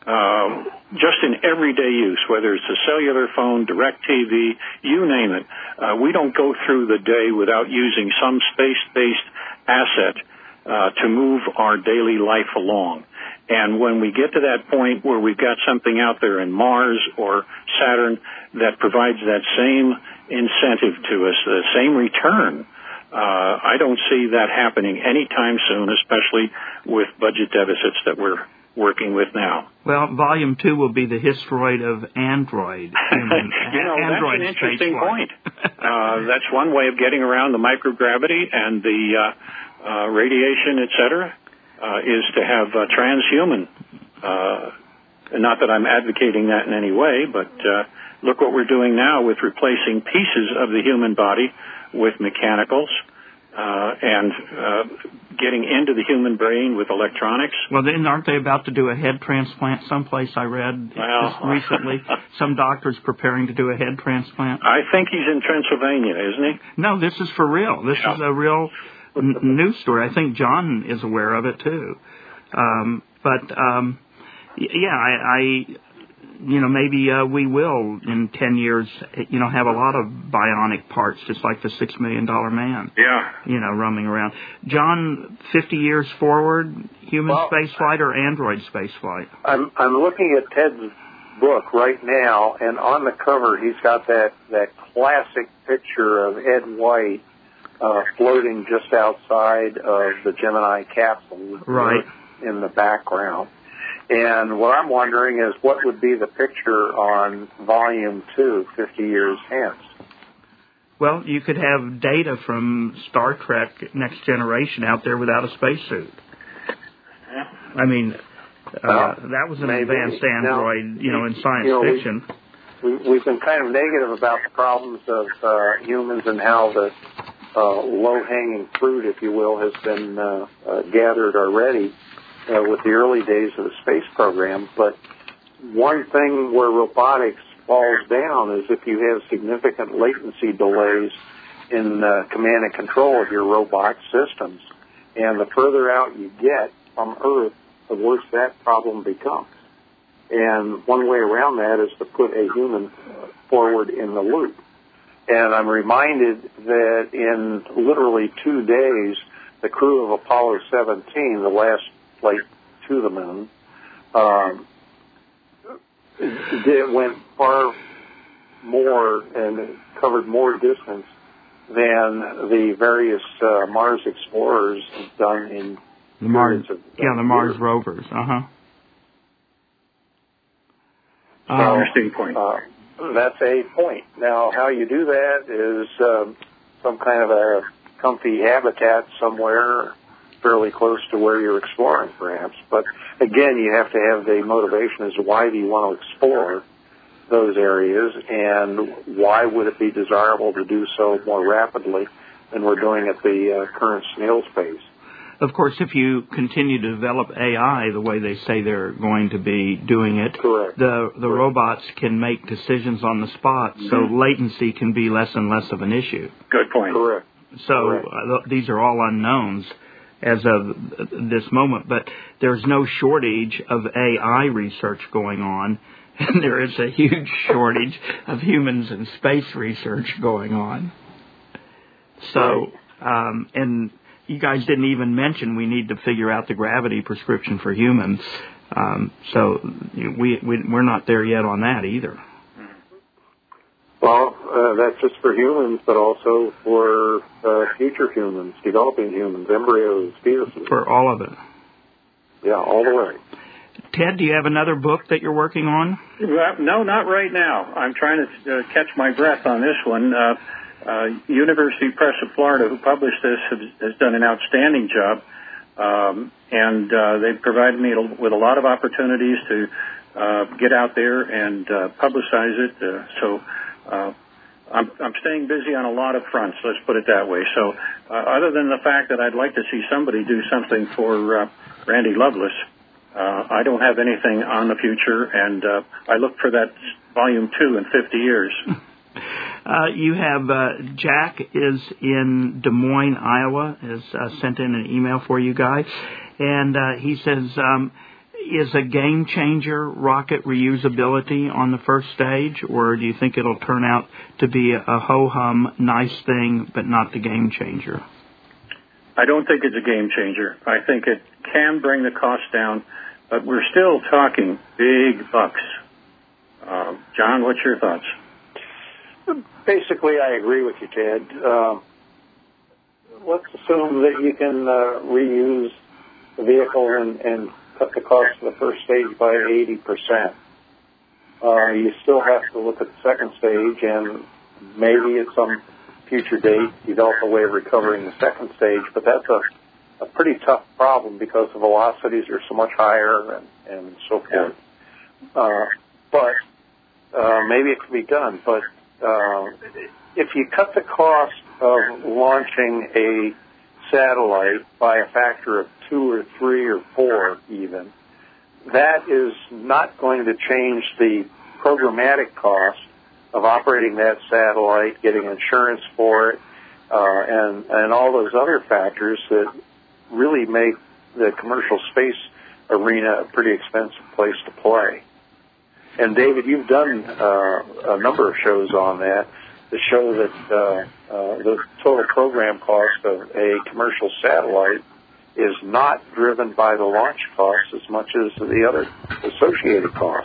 uh, just in everyday use, whether it's a cellular phone, direct T V, you name it, uh, we don't go through the day without using some space-based asset uh, to move our daily life along. And when we get to that point where we've got something out there in Mars or Saturn that provides that same incentive to us, the same return, uh, I don't see that happening anytime soon, especially with budget deficits that we're working with now. Well, Volume Two will be the history of Android. you know, Android that's an interesting spaceflight. point. uh, that's one way of getting around the microgravity and the uh, uh, radiation, et cetera. Uh, is to have uh, transhuman. Uh, not that I'm advocating that in any way, but uh, look what we're doing now with replacing pieces of the human body with mechanicals uh, and uh, getting into the human brain with electronics. Well, then aren't they about to do a head transplant someplace? I read well, just recently some doctor's preparing to do a head transplant. I think he's in Pennsylvania, isn't he? No, this is for real. This yeah. is a real n- news story. I think John is aware of it, too. Um, but, um, yeah, I, I you know, maybe uh, we will in ten years, you know, have a lot of bionic parts, just like the Six Million Dollar Man. Yeah. You know, roaming around. John, fifty years forward, human well, spaceflight or android spaceflight? I'm I'm looking at Ted's book right now, and on the cover he's got that that classic picture of Ed White uh, floating just outside of the Gemini capsule, with right, in the background. And what I'm wondering is what would be the picture on volume two, fifty years hence? Well, you could have data from Star Trek Next Generation out there without a spacesuit. I mean, uh, well, that was an maybe. advanced android, now, you know, in science you know, fiction. We, we've been kind of negative about the problems of uh, humans and how the uh, low-hanging fruit, if you will, has been uh, uh, gathered already. Uh, with the early days of the space program, but one thing where robotics falls down is if you have significant latency delays in uh, command and control of your robot systems. And the further out you get from Earth, the worse that problem becomes. And one way around that is to put a human forward in the loop. And I'm reminded that in literally two days, the crew of Apollo seventeen, the last flight to the moon, um, it went far more and covered more distance than the various uh, Mars explorers have done in the Mars, of, yeah, the Mars years. rovers. Uh huh. So, uh, interesting point. Uh, that's a point. Now, how you do that is um, some kind of a comfy habitat somewhere fairly close to where you're exploring, perhaps. But again, you have to have the motivation as to why do you want to explore those areas, and why would it be desirable to do so more rapidly than we're doing at the uh, current snail's pace. Of course, if you continue to develop A I the way they say they're going to be doing it, Correct. the the Correct. robots can make decisions on the spot, Mm-hmm. so latency can be less and less of an issue. Good point. Correct. So Correct. uh, these are all unknowns as of this moment, but there's no shortage of A I research going on, and there is a huge shortage of humans and space research going on. So, um, and you guys didn't even mention we need to figure out the gravity prescription for humans. Um, so we, we, we're not there yet on that either. Well, uh, that's just for humans, but also for uh, future humans, developing humans, embryos, fetuses. For all of it. Yeah, all the way. Ted, do you have another book that you're working on? No, not right now. I'm trying to uh, catch my breath on this one. Uh, uh, University Press of Florida, who published this, has, has done an outstanding job, um, and uh, they've provided me with a lot of opportunities to uh, get out there and uh, publicize it. Uh, so uh, I'm, I'm staying busy on a lot of fronts, let's put it that way. So uh, other than the fact that I'd like to see somebody do something for uh, Randy Lovelace, Uh, I don't have anything on the future, and uh, I look for that volume two in fifty years. Uh, you have uh, Jack is in Des Moines, Iowa, has uh, sent in an email for you guys, and uh, he says, um, is a game changer rocket reusability on the first stage, or do you think it'll turn out to be a, a ho-hum nice thing, but not the game changer? I don't think it's a game changer. I think it can bring the cost down, but we're still talking big bucks. Uh, John, what's your thoughts? Basically, I agree with you, Ted. Uh, let's assume that you can uh, reuse the vehicle and, and cut the cost of the first stage by eighty percent. Uh, you still have to look at the second stage, and maybe at some future date develop a way of recovering the second stage, but that's a, a pretty tough problem because the velocities are so much higher and, and so forth. Uh, but uh, maybe it can be done. But uh, if you cut the cost of launching a satellite by a factor of two or three or four even, that is not going to change the programmatic cost of operating that satellite, getting insurance for it, uh, and, and all those other factors that really make the commercial space arena a pretty expensive place to play. And David, you've done uh, a number of shows on that to show that uh, uh, the total program cost of a commercial satellite is not driven by the launch costs as much as the other associated costs.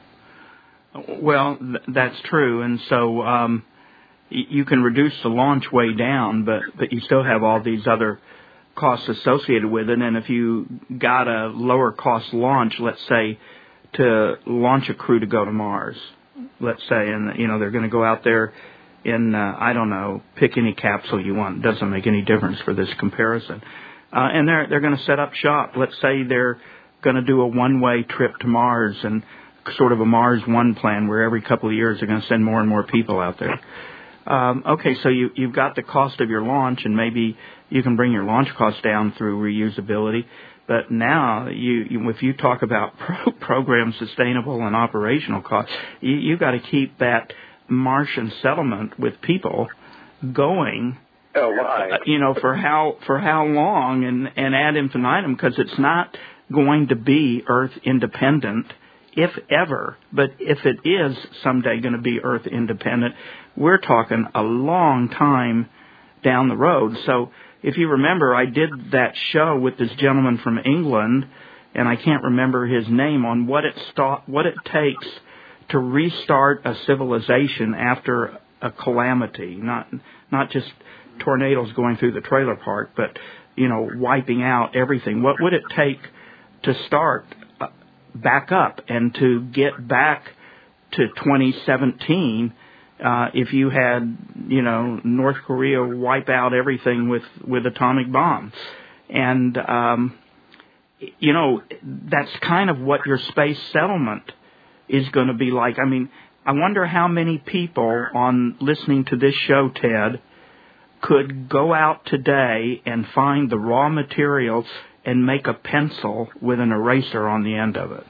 Well, th- that's true, and so um, y- you can reduce the launch way down, but, but you still have all these other costs associated with it, and if you got a lower cost launch, let's say, to launch a crew to go to Mars, let's say, and, you know, they're going to go out there in, uh, I don't know, pick any capsule you want. It doesn't make any difference for this comparison. Uh, and they're they're going to set up shop. Let's say they're going to do a one-way trip to Mars and sort of a Mars One plan where every couple of years they're going to send more and more people out there. Um, okay, so you, you've got the cost of your launch, and maybe you can bring your launch costs down through reusability. But now, you, you, if you talk about pro- program sustainable and operational costs, you, you've got to keep that Martian settlement with people going. Oh, right. Uh, you know, for how for how long and, and ad infinitum, because it's not going to be Earth independent, if ever. But if it is someday going to be Earth independent, we're talking a long time down the road. So if you remember, I did that show with this gentleman from England, and I can't remember his name, on what it st- what it takes to restart a civilization after a calamity, not not just tornadoes going through the trailer park, but, you know, wiping out everything. What would it take to start uh, back up and to get back to twenty seventeen uh, if you had, you know, North Korea wipe out everything with, with atomic bombs? And, um, you know, that's kind of what your space settlement is going to be like. I mean, I wonder how many people on listening to this show, Ted, could go out today and find the raw materials and make a pencil with an eraser on the end of it.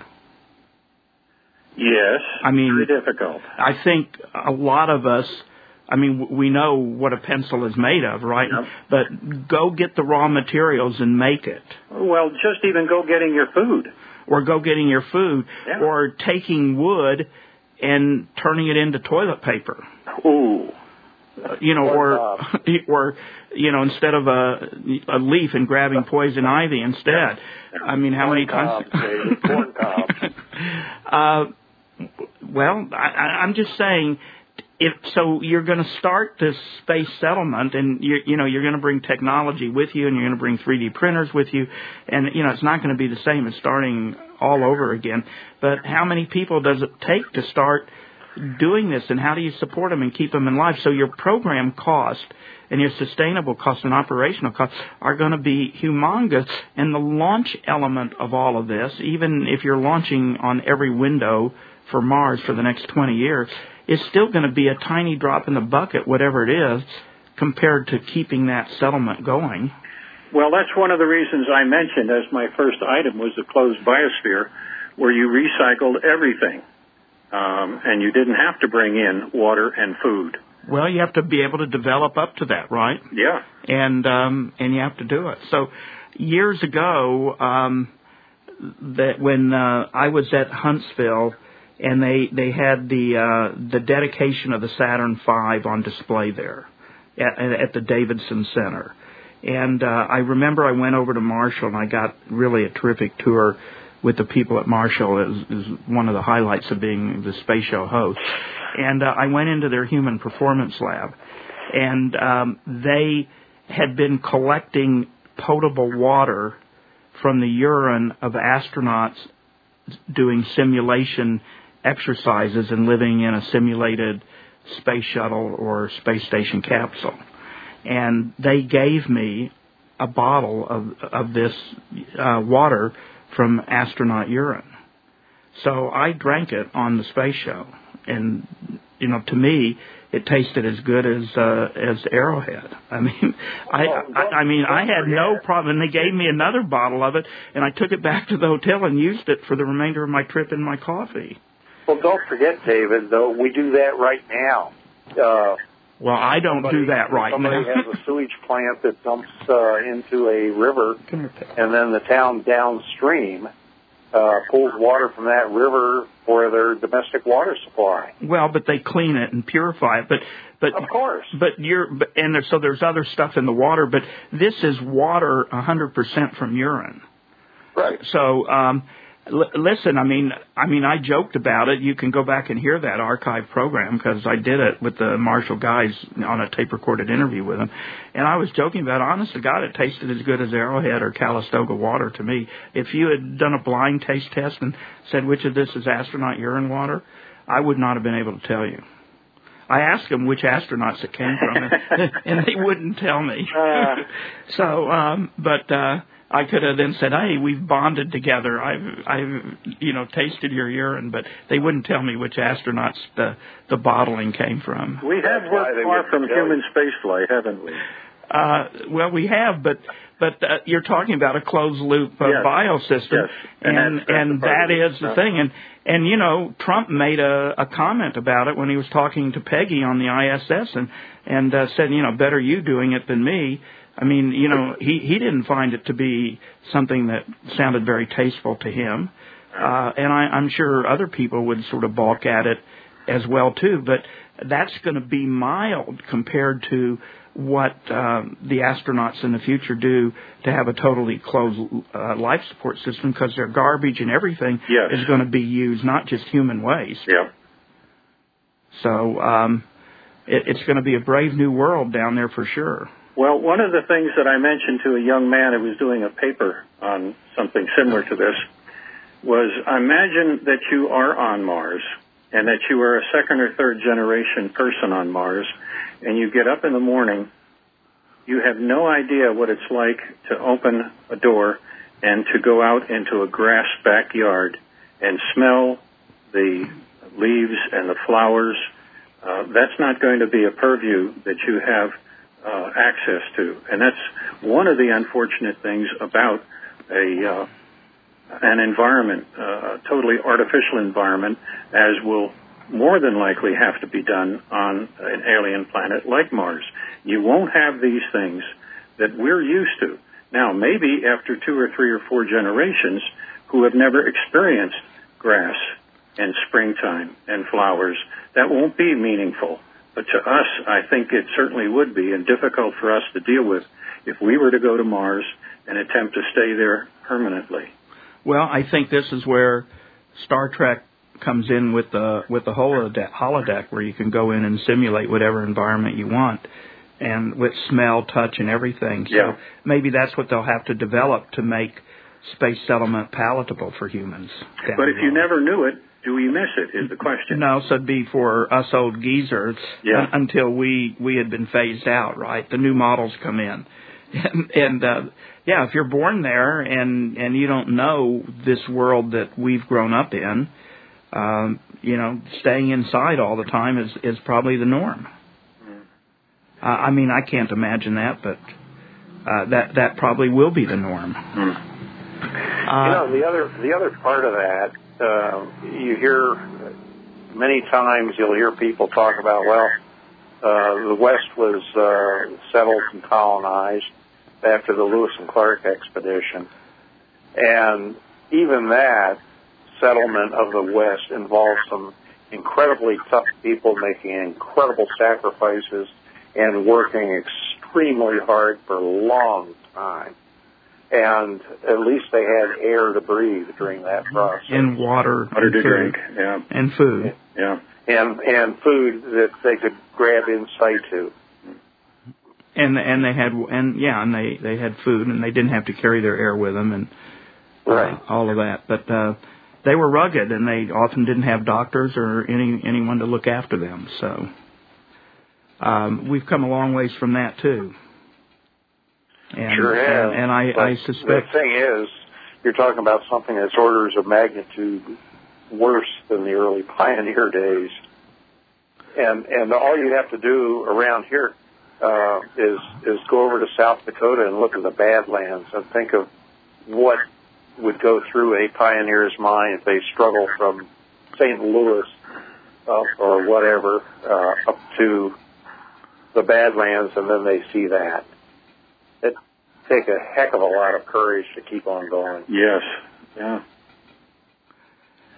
Yes, I mean, very difficult. I think a lot of us, I mean, we know what a pencil is made of, right? Yep. But go get the raw materials and make it. Well, just even go getting your food. Or go getting your food. Yeah. Or taking wood and turning it into toilet paper. Ooh. Uh, you know, or, or, you know, instead of a, a leaf and grabbing poison ivy instead. I mean, how many times? Corn cobs. uh, well, I, I'm just saying, if so, you're going to start this space settlement, and you, you know, you're going to bring technology with you, and you're going to bring three D printers with you, and you know, it's not going to be the same as starting all over again. But how many people does it take to start doing this, and how do you support them and keep them in life? So your program cost and your sustainable cost and operational costs are going to be humongous, and the launch element of all of this, even if you're launching on every window for Mars for the next twenty years, is still going to be a tiny drop in the bucket, whatever it is, compared to keeping that settlement going. Well, that's one of the reasons I mentioned as my first item was the closed biosphere, where you recycled everything. Um, and you didn't have to bring in water and food. Well, you have to be able to develop up to that, right? Yeah. And um, and you have to do it. So years ago, um, that when uh, I was at Huntsville, and they they had the uh, the dedication of the Saturn five on display there at, at the Davidson Center. And uh, I remember I went over to Marshall, and I got really a terrific tour with the people at Marshall. It was, it was one of the highlights of being the space show host. And uh, I went into their human performance lab, and um, they had been collecting potable water from the urine of astronauts doing simulation exercises and living in a simulated space shuttle or space station capsule. And they gave me a bottle of, of this uh, water from astronaut urine. So I drank it on the space show, and you know, to me, it tasted as good as uh, as Arrowhead. I mean, I, I I mean, I had no problem. And they gave me another bottle of it, and I took it back to the hotel and used it for the remainder of my trip in my coffee. Well, don't forget, David, though, we do that right now. Uh, well, I don't somebody, do that right somebody now. Somebody has a sewage plant that dumps uh, into a river, and then the town downstream uh, pulls water from that river for their domestic water supply. Well, but they clean it and purify it. But but of course. But you're but, and there, so there's other stuff in the water. But this is water one hundred percent from urine. Right. So um, l- listen, I mean, I mean, I joked about it. You can go back and hear that archive program because I did it with the Marshall guys on a tape-recorded interview with them. And I was joking about, honest to God, it tasted as good as Arrowhead or Calistoga water to me. If you had done a blind taste test and said which of this is astronaut urine water, I would not have been able to tell you. I asked them which astronauts it came from, and, and they wouldn't tell me. Uh. so, um, but uh, I could have then said, "Hey, we've bonded together. I've, I've, you know, tasted your urine," but they wouldn't tell me which astronauts the the bottling came from. We have worked far from human spaceflight, haven't we? Uh, well, we have, but but uh, you're talking about a closed loop uh, yes. biosystem, yes. and and that's, that's and the that is the thing. And and you know, Trump made a, a comment about it when he was talking to Peggy on the I S S, and and uh, said, you know, better you doing it than me. I mean, you know, he he didn't find it to be something that sounded very tasteful to him, uh, and I, I'm sure other people would sort of balk at it as well too. But that's going to be mild compared to what um, the astronauts in the future do to have a totally closed uh, life support system, because their garbage and everything yes. is going to be used, not just human waste. Yeah. So um, it, it's going to be a brave new world down there for sure. Well, one of the things that I mentioned to a young man who was doing a paper on something similar to this was, imagine that you are on Mars and that you are a second or third generation person on Mars, and you get up in the morning, you have no idea what it's like to open a door and to go out into a grass backyard and smell the leaves and the flowers. Uh, that's not going to be a purview that you have uh, access to. And that's one of the unfortunate things about a uh, an environment, uh, a totally artificial environment, as will more than likely have to be done on an alien planet like Mars. You won't have these things that we're used to. Now, maybe after two or three or four generations who have never experienced grass and springtime and flowers, that won't be meaningful. But to us, I think it certainly would be, and difficult for us to deal with if we were to go to Mars and attempt to stay there permanently. Well, I think this is where Star Trek comes in with the with the holodeck, holodeck, where you can go in and simulate whatever environment you want, and with smell, touch, and everything. So yeah. maybe that's what they'll have to develop to make space settlement palatable for humans. But if you never knew it, do we miss it, is the question. No, so it'd be for us old geezers yeah. un- until we, we had been phased out, right? The new models come in. And, and uh, yeah, if you're born there and, and you don't know this world that we've grown up in, um, you know, staying inside all the time is, is probably the norm. Mm. Uh, I mean, I can't imagine that, but uh, that that probably will be the norm. Mm. Uh, you know, the other the other part of that, uh, you hear many times you'll hear people talk about, well, uh, the West was uh, settled and colonized after the Lewis and Clark expedition, and even that settlement of the West involved some incredibly tough people making incredible sacrifices and working extremely hard for a long time. And at least they had air to breathe during that process. And water. Water and to food. drink, yeah. And food. Yeah. And and food that they could grab insight to. And and they had and yeah, and they, they had food, and they didn't have to carry their air with them, and uh, right. all of that. But uh, they were rugged, and they often didn't have doctors or any anyone to look after them. So um, we've come a long ways from that too. And, sure have. And, and I, I suspect the thing is, you're talking about something that's orders of magnitude worse than the early pioneer days. And and all you have to do around here uh, is is go over to South Dakota and look at the Badlands and think of what would go through a pioneer's mind if they struggle from Saint Louis uh, or whatever uh, up to the Badlands, and then they see that. It take a heck of a lot of courage to keep on going. Yes. Yeah.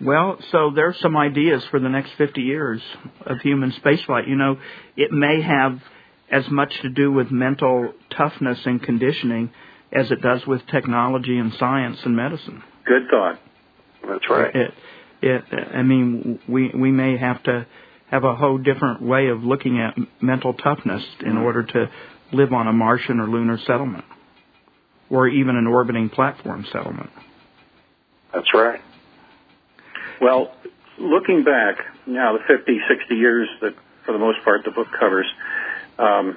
Well, so there's some ideas for the next fifty years of human spaceflight. You know, it may have as much to do with mental toughness and conditioning as it does with technology and science and medicine. Good thought. That's right. It, it, I mean, we we may have to have a whole different way of looking at mental toughness in order to live on a Martian or lunar settlement, or even an orbiting platform settlement. That's right. Well, looking back now, the fifty, sixty years that, for the most part, the book covers, um,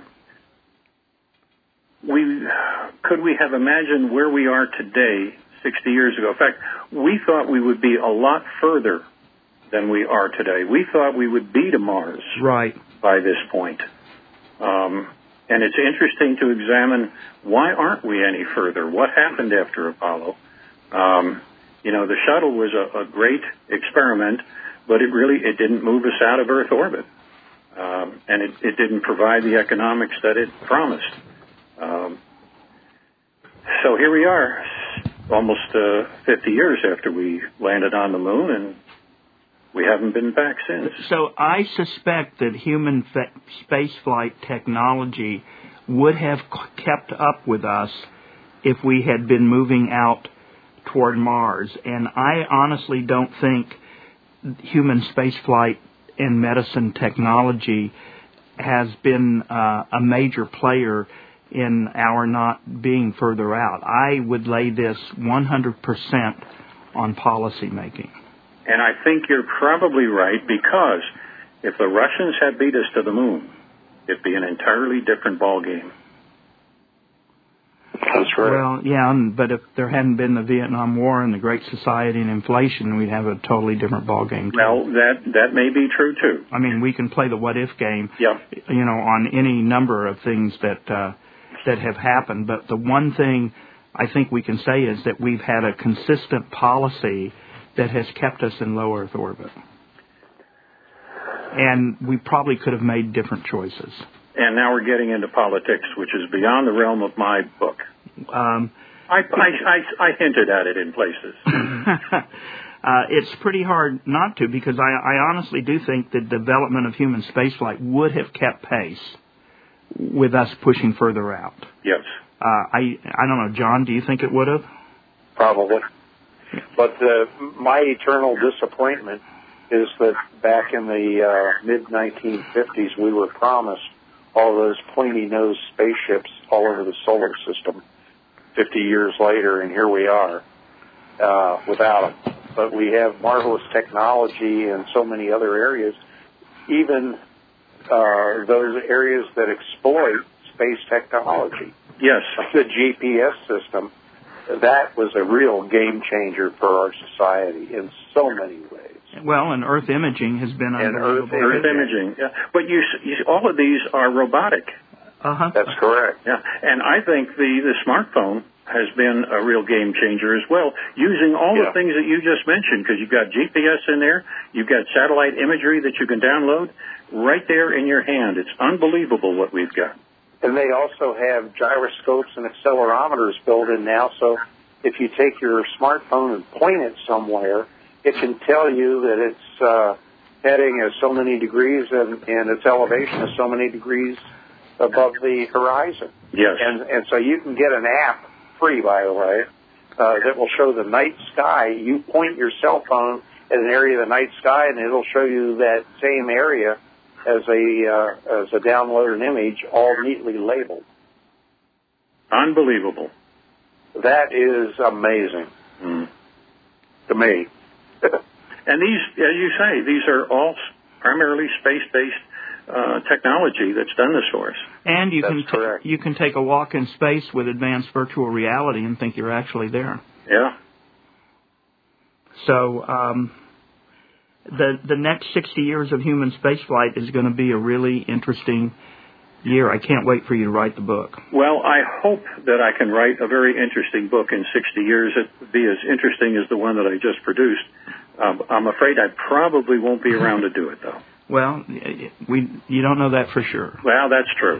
we could we have imagined where we are today sixty years ago? In fact, we thought we would be a lot further than we are today. We thought we would be to Mars right. by this point. Um, and it's interesting to examine, why aren't we any further? What happened after Apollo? Um, you know, the shuttle was a, a great experiment, but it really it didn't move us out of Earth orbit. Um, and it, it didn't provide the economics that it promised. Um, so here we are, almost uh, fifty years after we landed on the moon, and we haven't been back since. So I suspect that human fa- spaceflight technology would have c- kept up with us if we had been moving out toward Mars. And I honestly don't think human spaceflight and medicine technology has been uh, a major player in our not being further out. I would lay this one hundred percent on policy making. And I think you're probably right, because if the Russians had beat us to the moon, it'd be an entirely different ballgame. That's right. Well, yeah, but if there hadn't been the Vietnam War and the Great Society and inflation, we'd have a totally different ballgame. Well, that that may be true, too. I mean, we can play the what-if game, yep. you know, on any number of things that uh, that have happened. But the one thing I think we can say is that we've had a consistent policy that has kept us in low Earth orbit. And we probably could have made different choices. And now we're getting into politics, which is beyond the realm of my book. Um, I, I, I, I hinted at it in places. uh, it's pretty hard not to, because I, I honestly do think the development of human spaceflight would have kept pace with us pushing further out. Yes. Uh, I I don't know, John, do you think it would have? Probably. But uh, my eternal disappointment is that back in the uh, mid nineteen fifties, we were promised all those pointy-nosed spaceships all over the solar system. fifty years later, and here we are uh, without them. But we have marvelous technology in so many other areas, even uh, those areas that exploit space technology. Yes. Like the G P S system. That was a real game changer for our society in so many ways. Well, and Earth imaging has been and unbelievable. Earth, Earth imaging. Yeah. But you, you, all of these are robotic. Uh-huh. That's correct. Yeah, and I think the, the smartphone has been a real game changer as well, using all yeah. the things that you just mentioned, because you've got G P S in there, you've got satellite imagery that you can download right there in your hand. It's unbelievable what we've got. And they also have gyroscopes and accelerometers built in now, so if you take your smartphone and point it somewhere, it can tell you that it's uh, heading at so many degrees and, and its elevation is so many degrees above the horizon. Yes. And, and so you can get an app, free by the way, uh, that will show the night sky. You point your cell phone at an area of the night sky, and it'll show you that same area as a uh, as a downloaded image, all neatly labeled. Unbelievable. That is amazing mm. to me. And these, as you say, these are all primarily space-based uh, technology that's done this for us. And you That's can correct. t- you can take a walk in space with advanced virtual reality and think you're actually there. Yeah. So um, the the next sixty years of human spaceflight is going to be a really interesting year. I can't wait for you to write the book. Well, I hope that I can write a very interesting book in sixty years. It would be as interesting as the one that I just produced. Um, I'm afraid I probably won't be around to do it, though. Well, we you don't know that for sure. Well, that's true.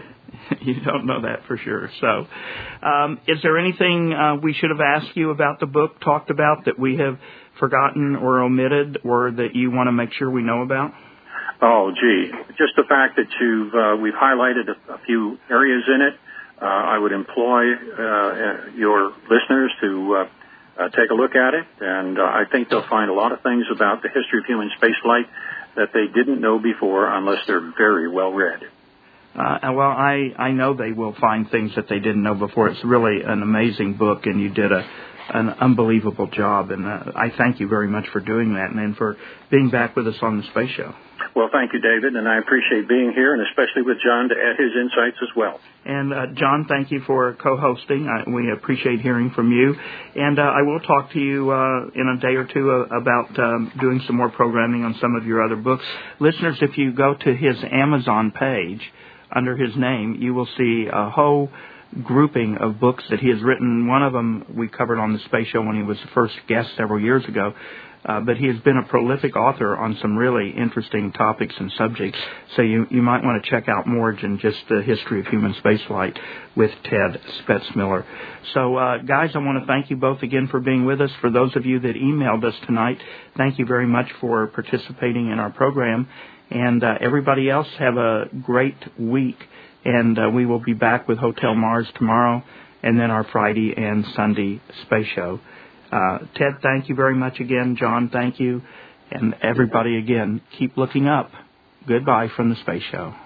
You don't know that for sure. So, um, is there anything uh, we should have asked you about the book, talked about, that we have forgotten or omitted, or that you want to make sure we know about? Oh, gee, just the fact that you've uh, we've highlighted a, a few areas in it. Uh, I would employ uh, your listeners to uh, uh, take a look at it, and uh, I think they'll find a lot of things about the history of human spaceflight that they didn't know before, unless they're very well read. Uh, well, I, I know they will find things that they didn't know before. It's really an amazing book, and you did a an unbelievable job, and uh, I thank you very much for doing that and, and for being back with us on the Space Show. Well, thank you, David, and I appreciate being here, and especially with John to add his insights as well. And, uh, John, thank you for co-hosting. I, we appreciate hearing from you. And uh, I will talk to you uh, in a day or two uh, about um, doing some more programming on some of your other books. Listeners, if you go to his Amazon page, under his name, you will see a whole grouping of books that he has written. One of them we covered on the Space Show when he was the first guest several years ago. Uh, but he has been a prolific author on some really interesting topics and subjects. So you, you might want to check out more than just the history of human spaceflight with Ted Spetzmiller. So, uh, guys, I want to thank you both again for being with us. For those of you that emailed us tonight, thank you very much for participating in our program. And uh, everybody else, have a great week. And uh, we will be back with Hotel Mars tomorrow, and then our Friday and Sunday Space Show. Uh, Ted, thank you very much again. John, thank you. And everybody, again, keep looking up. Goodbye from the Space Show.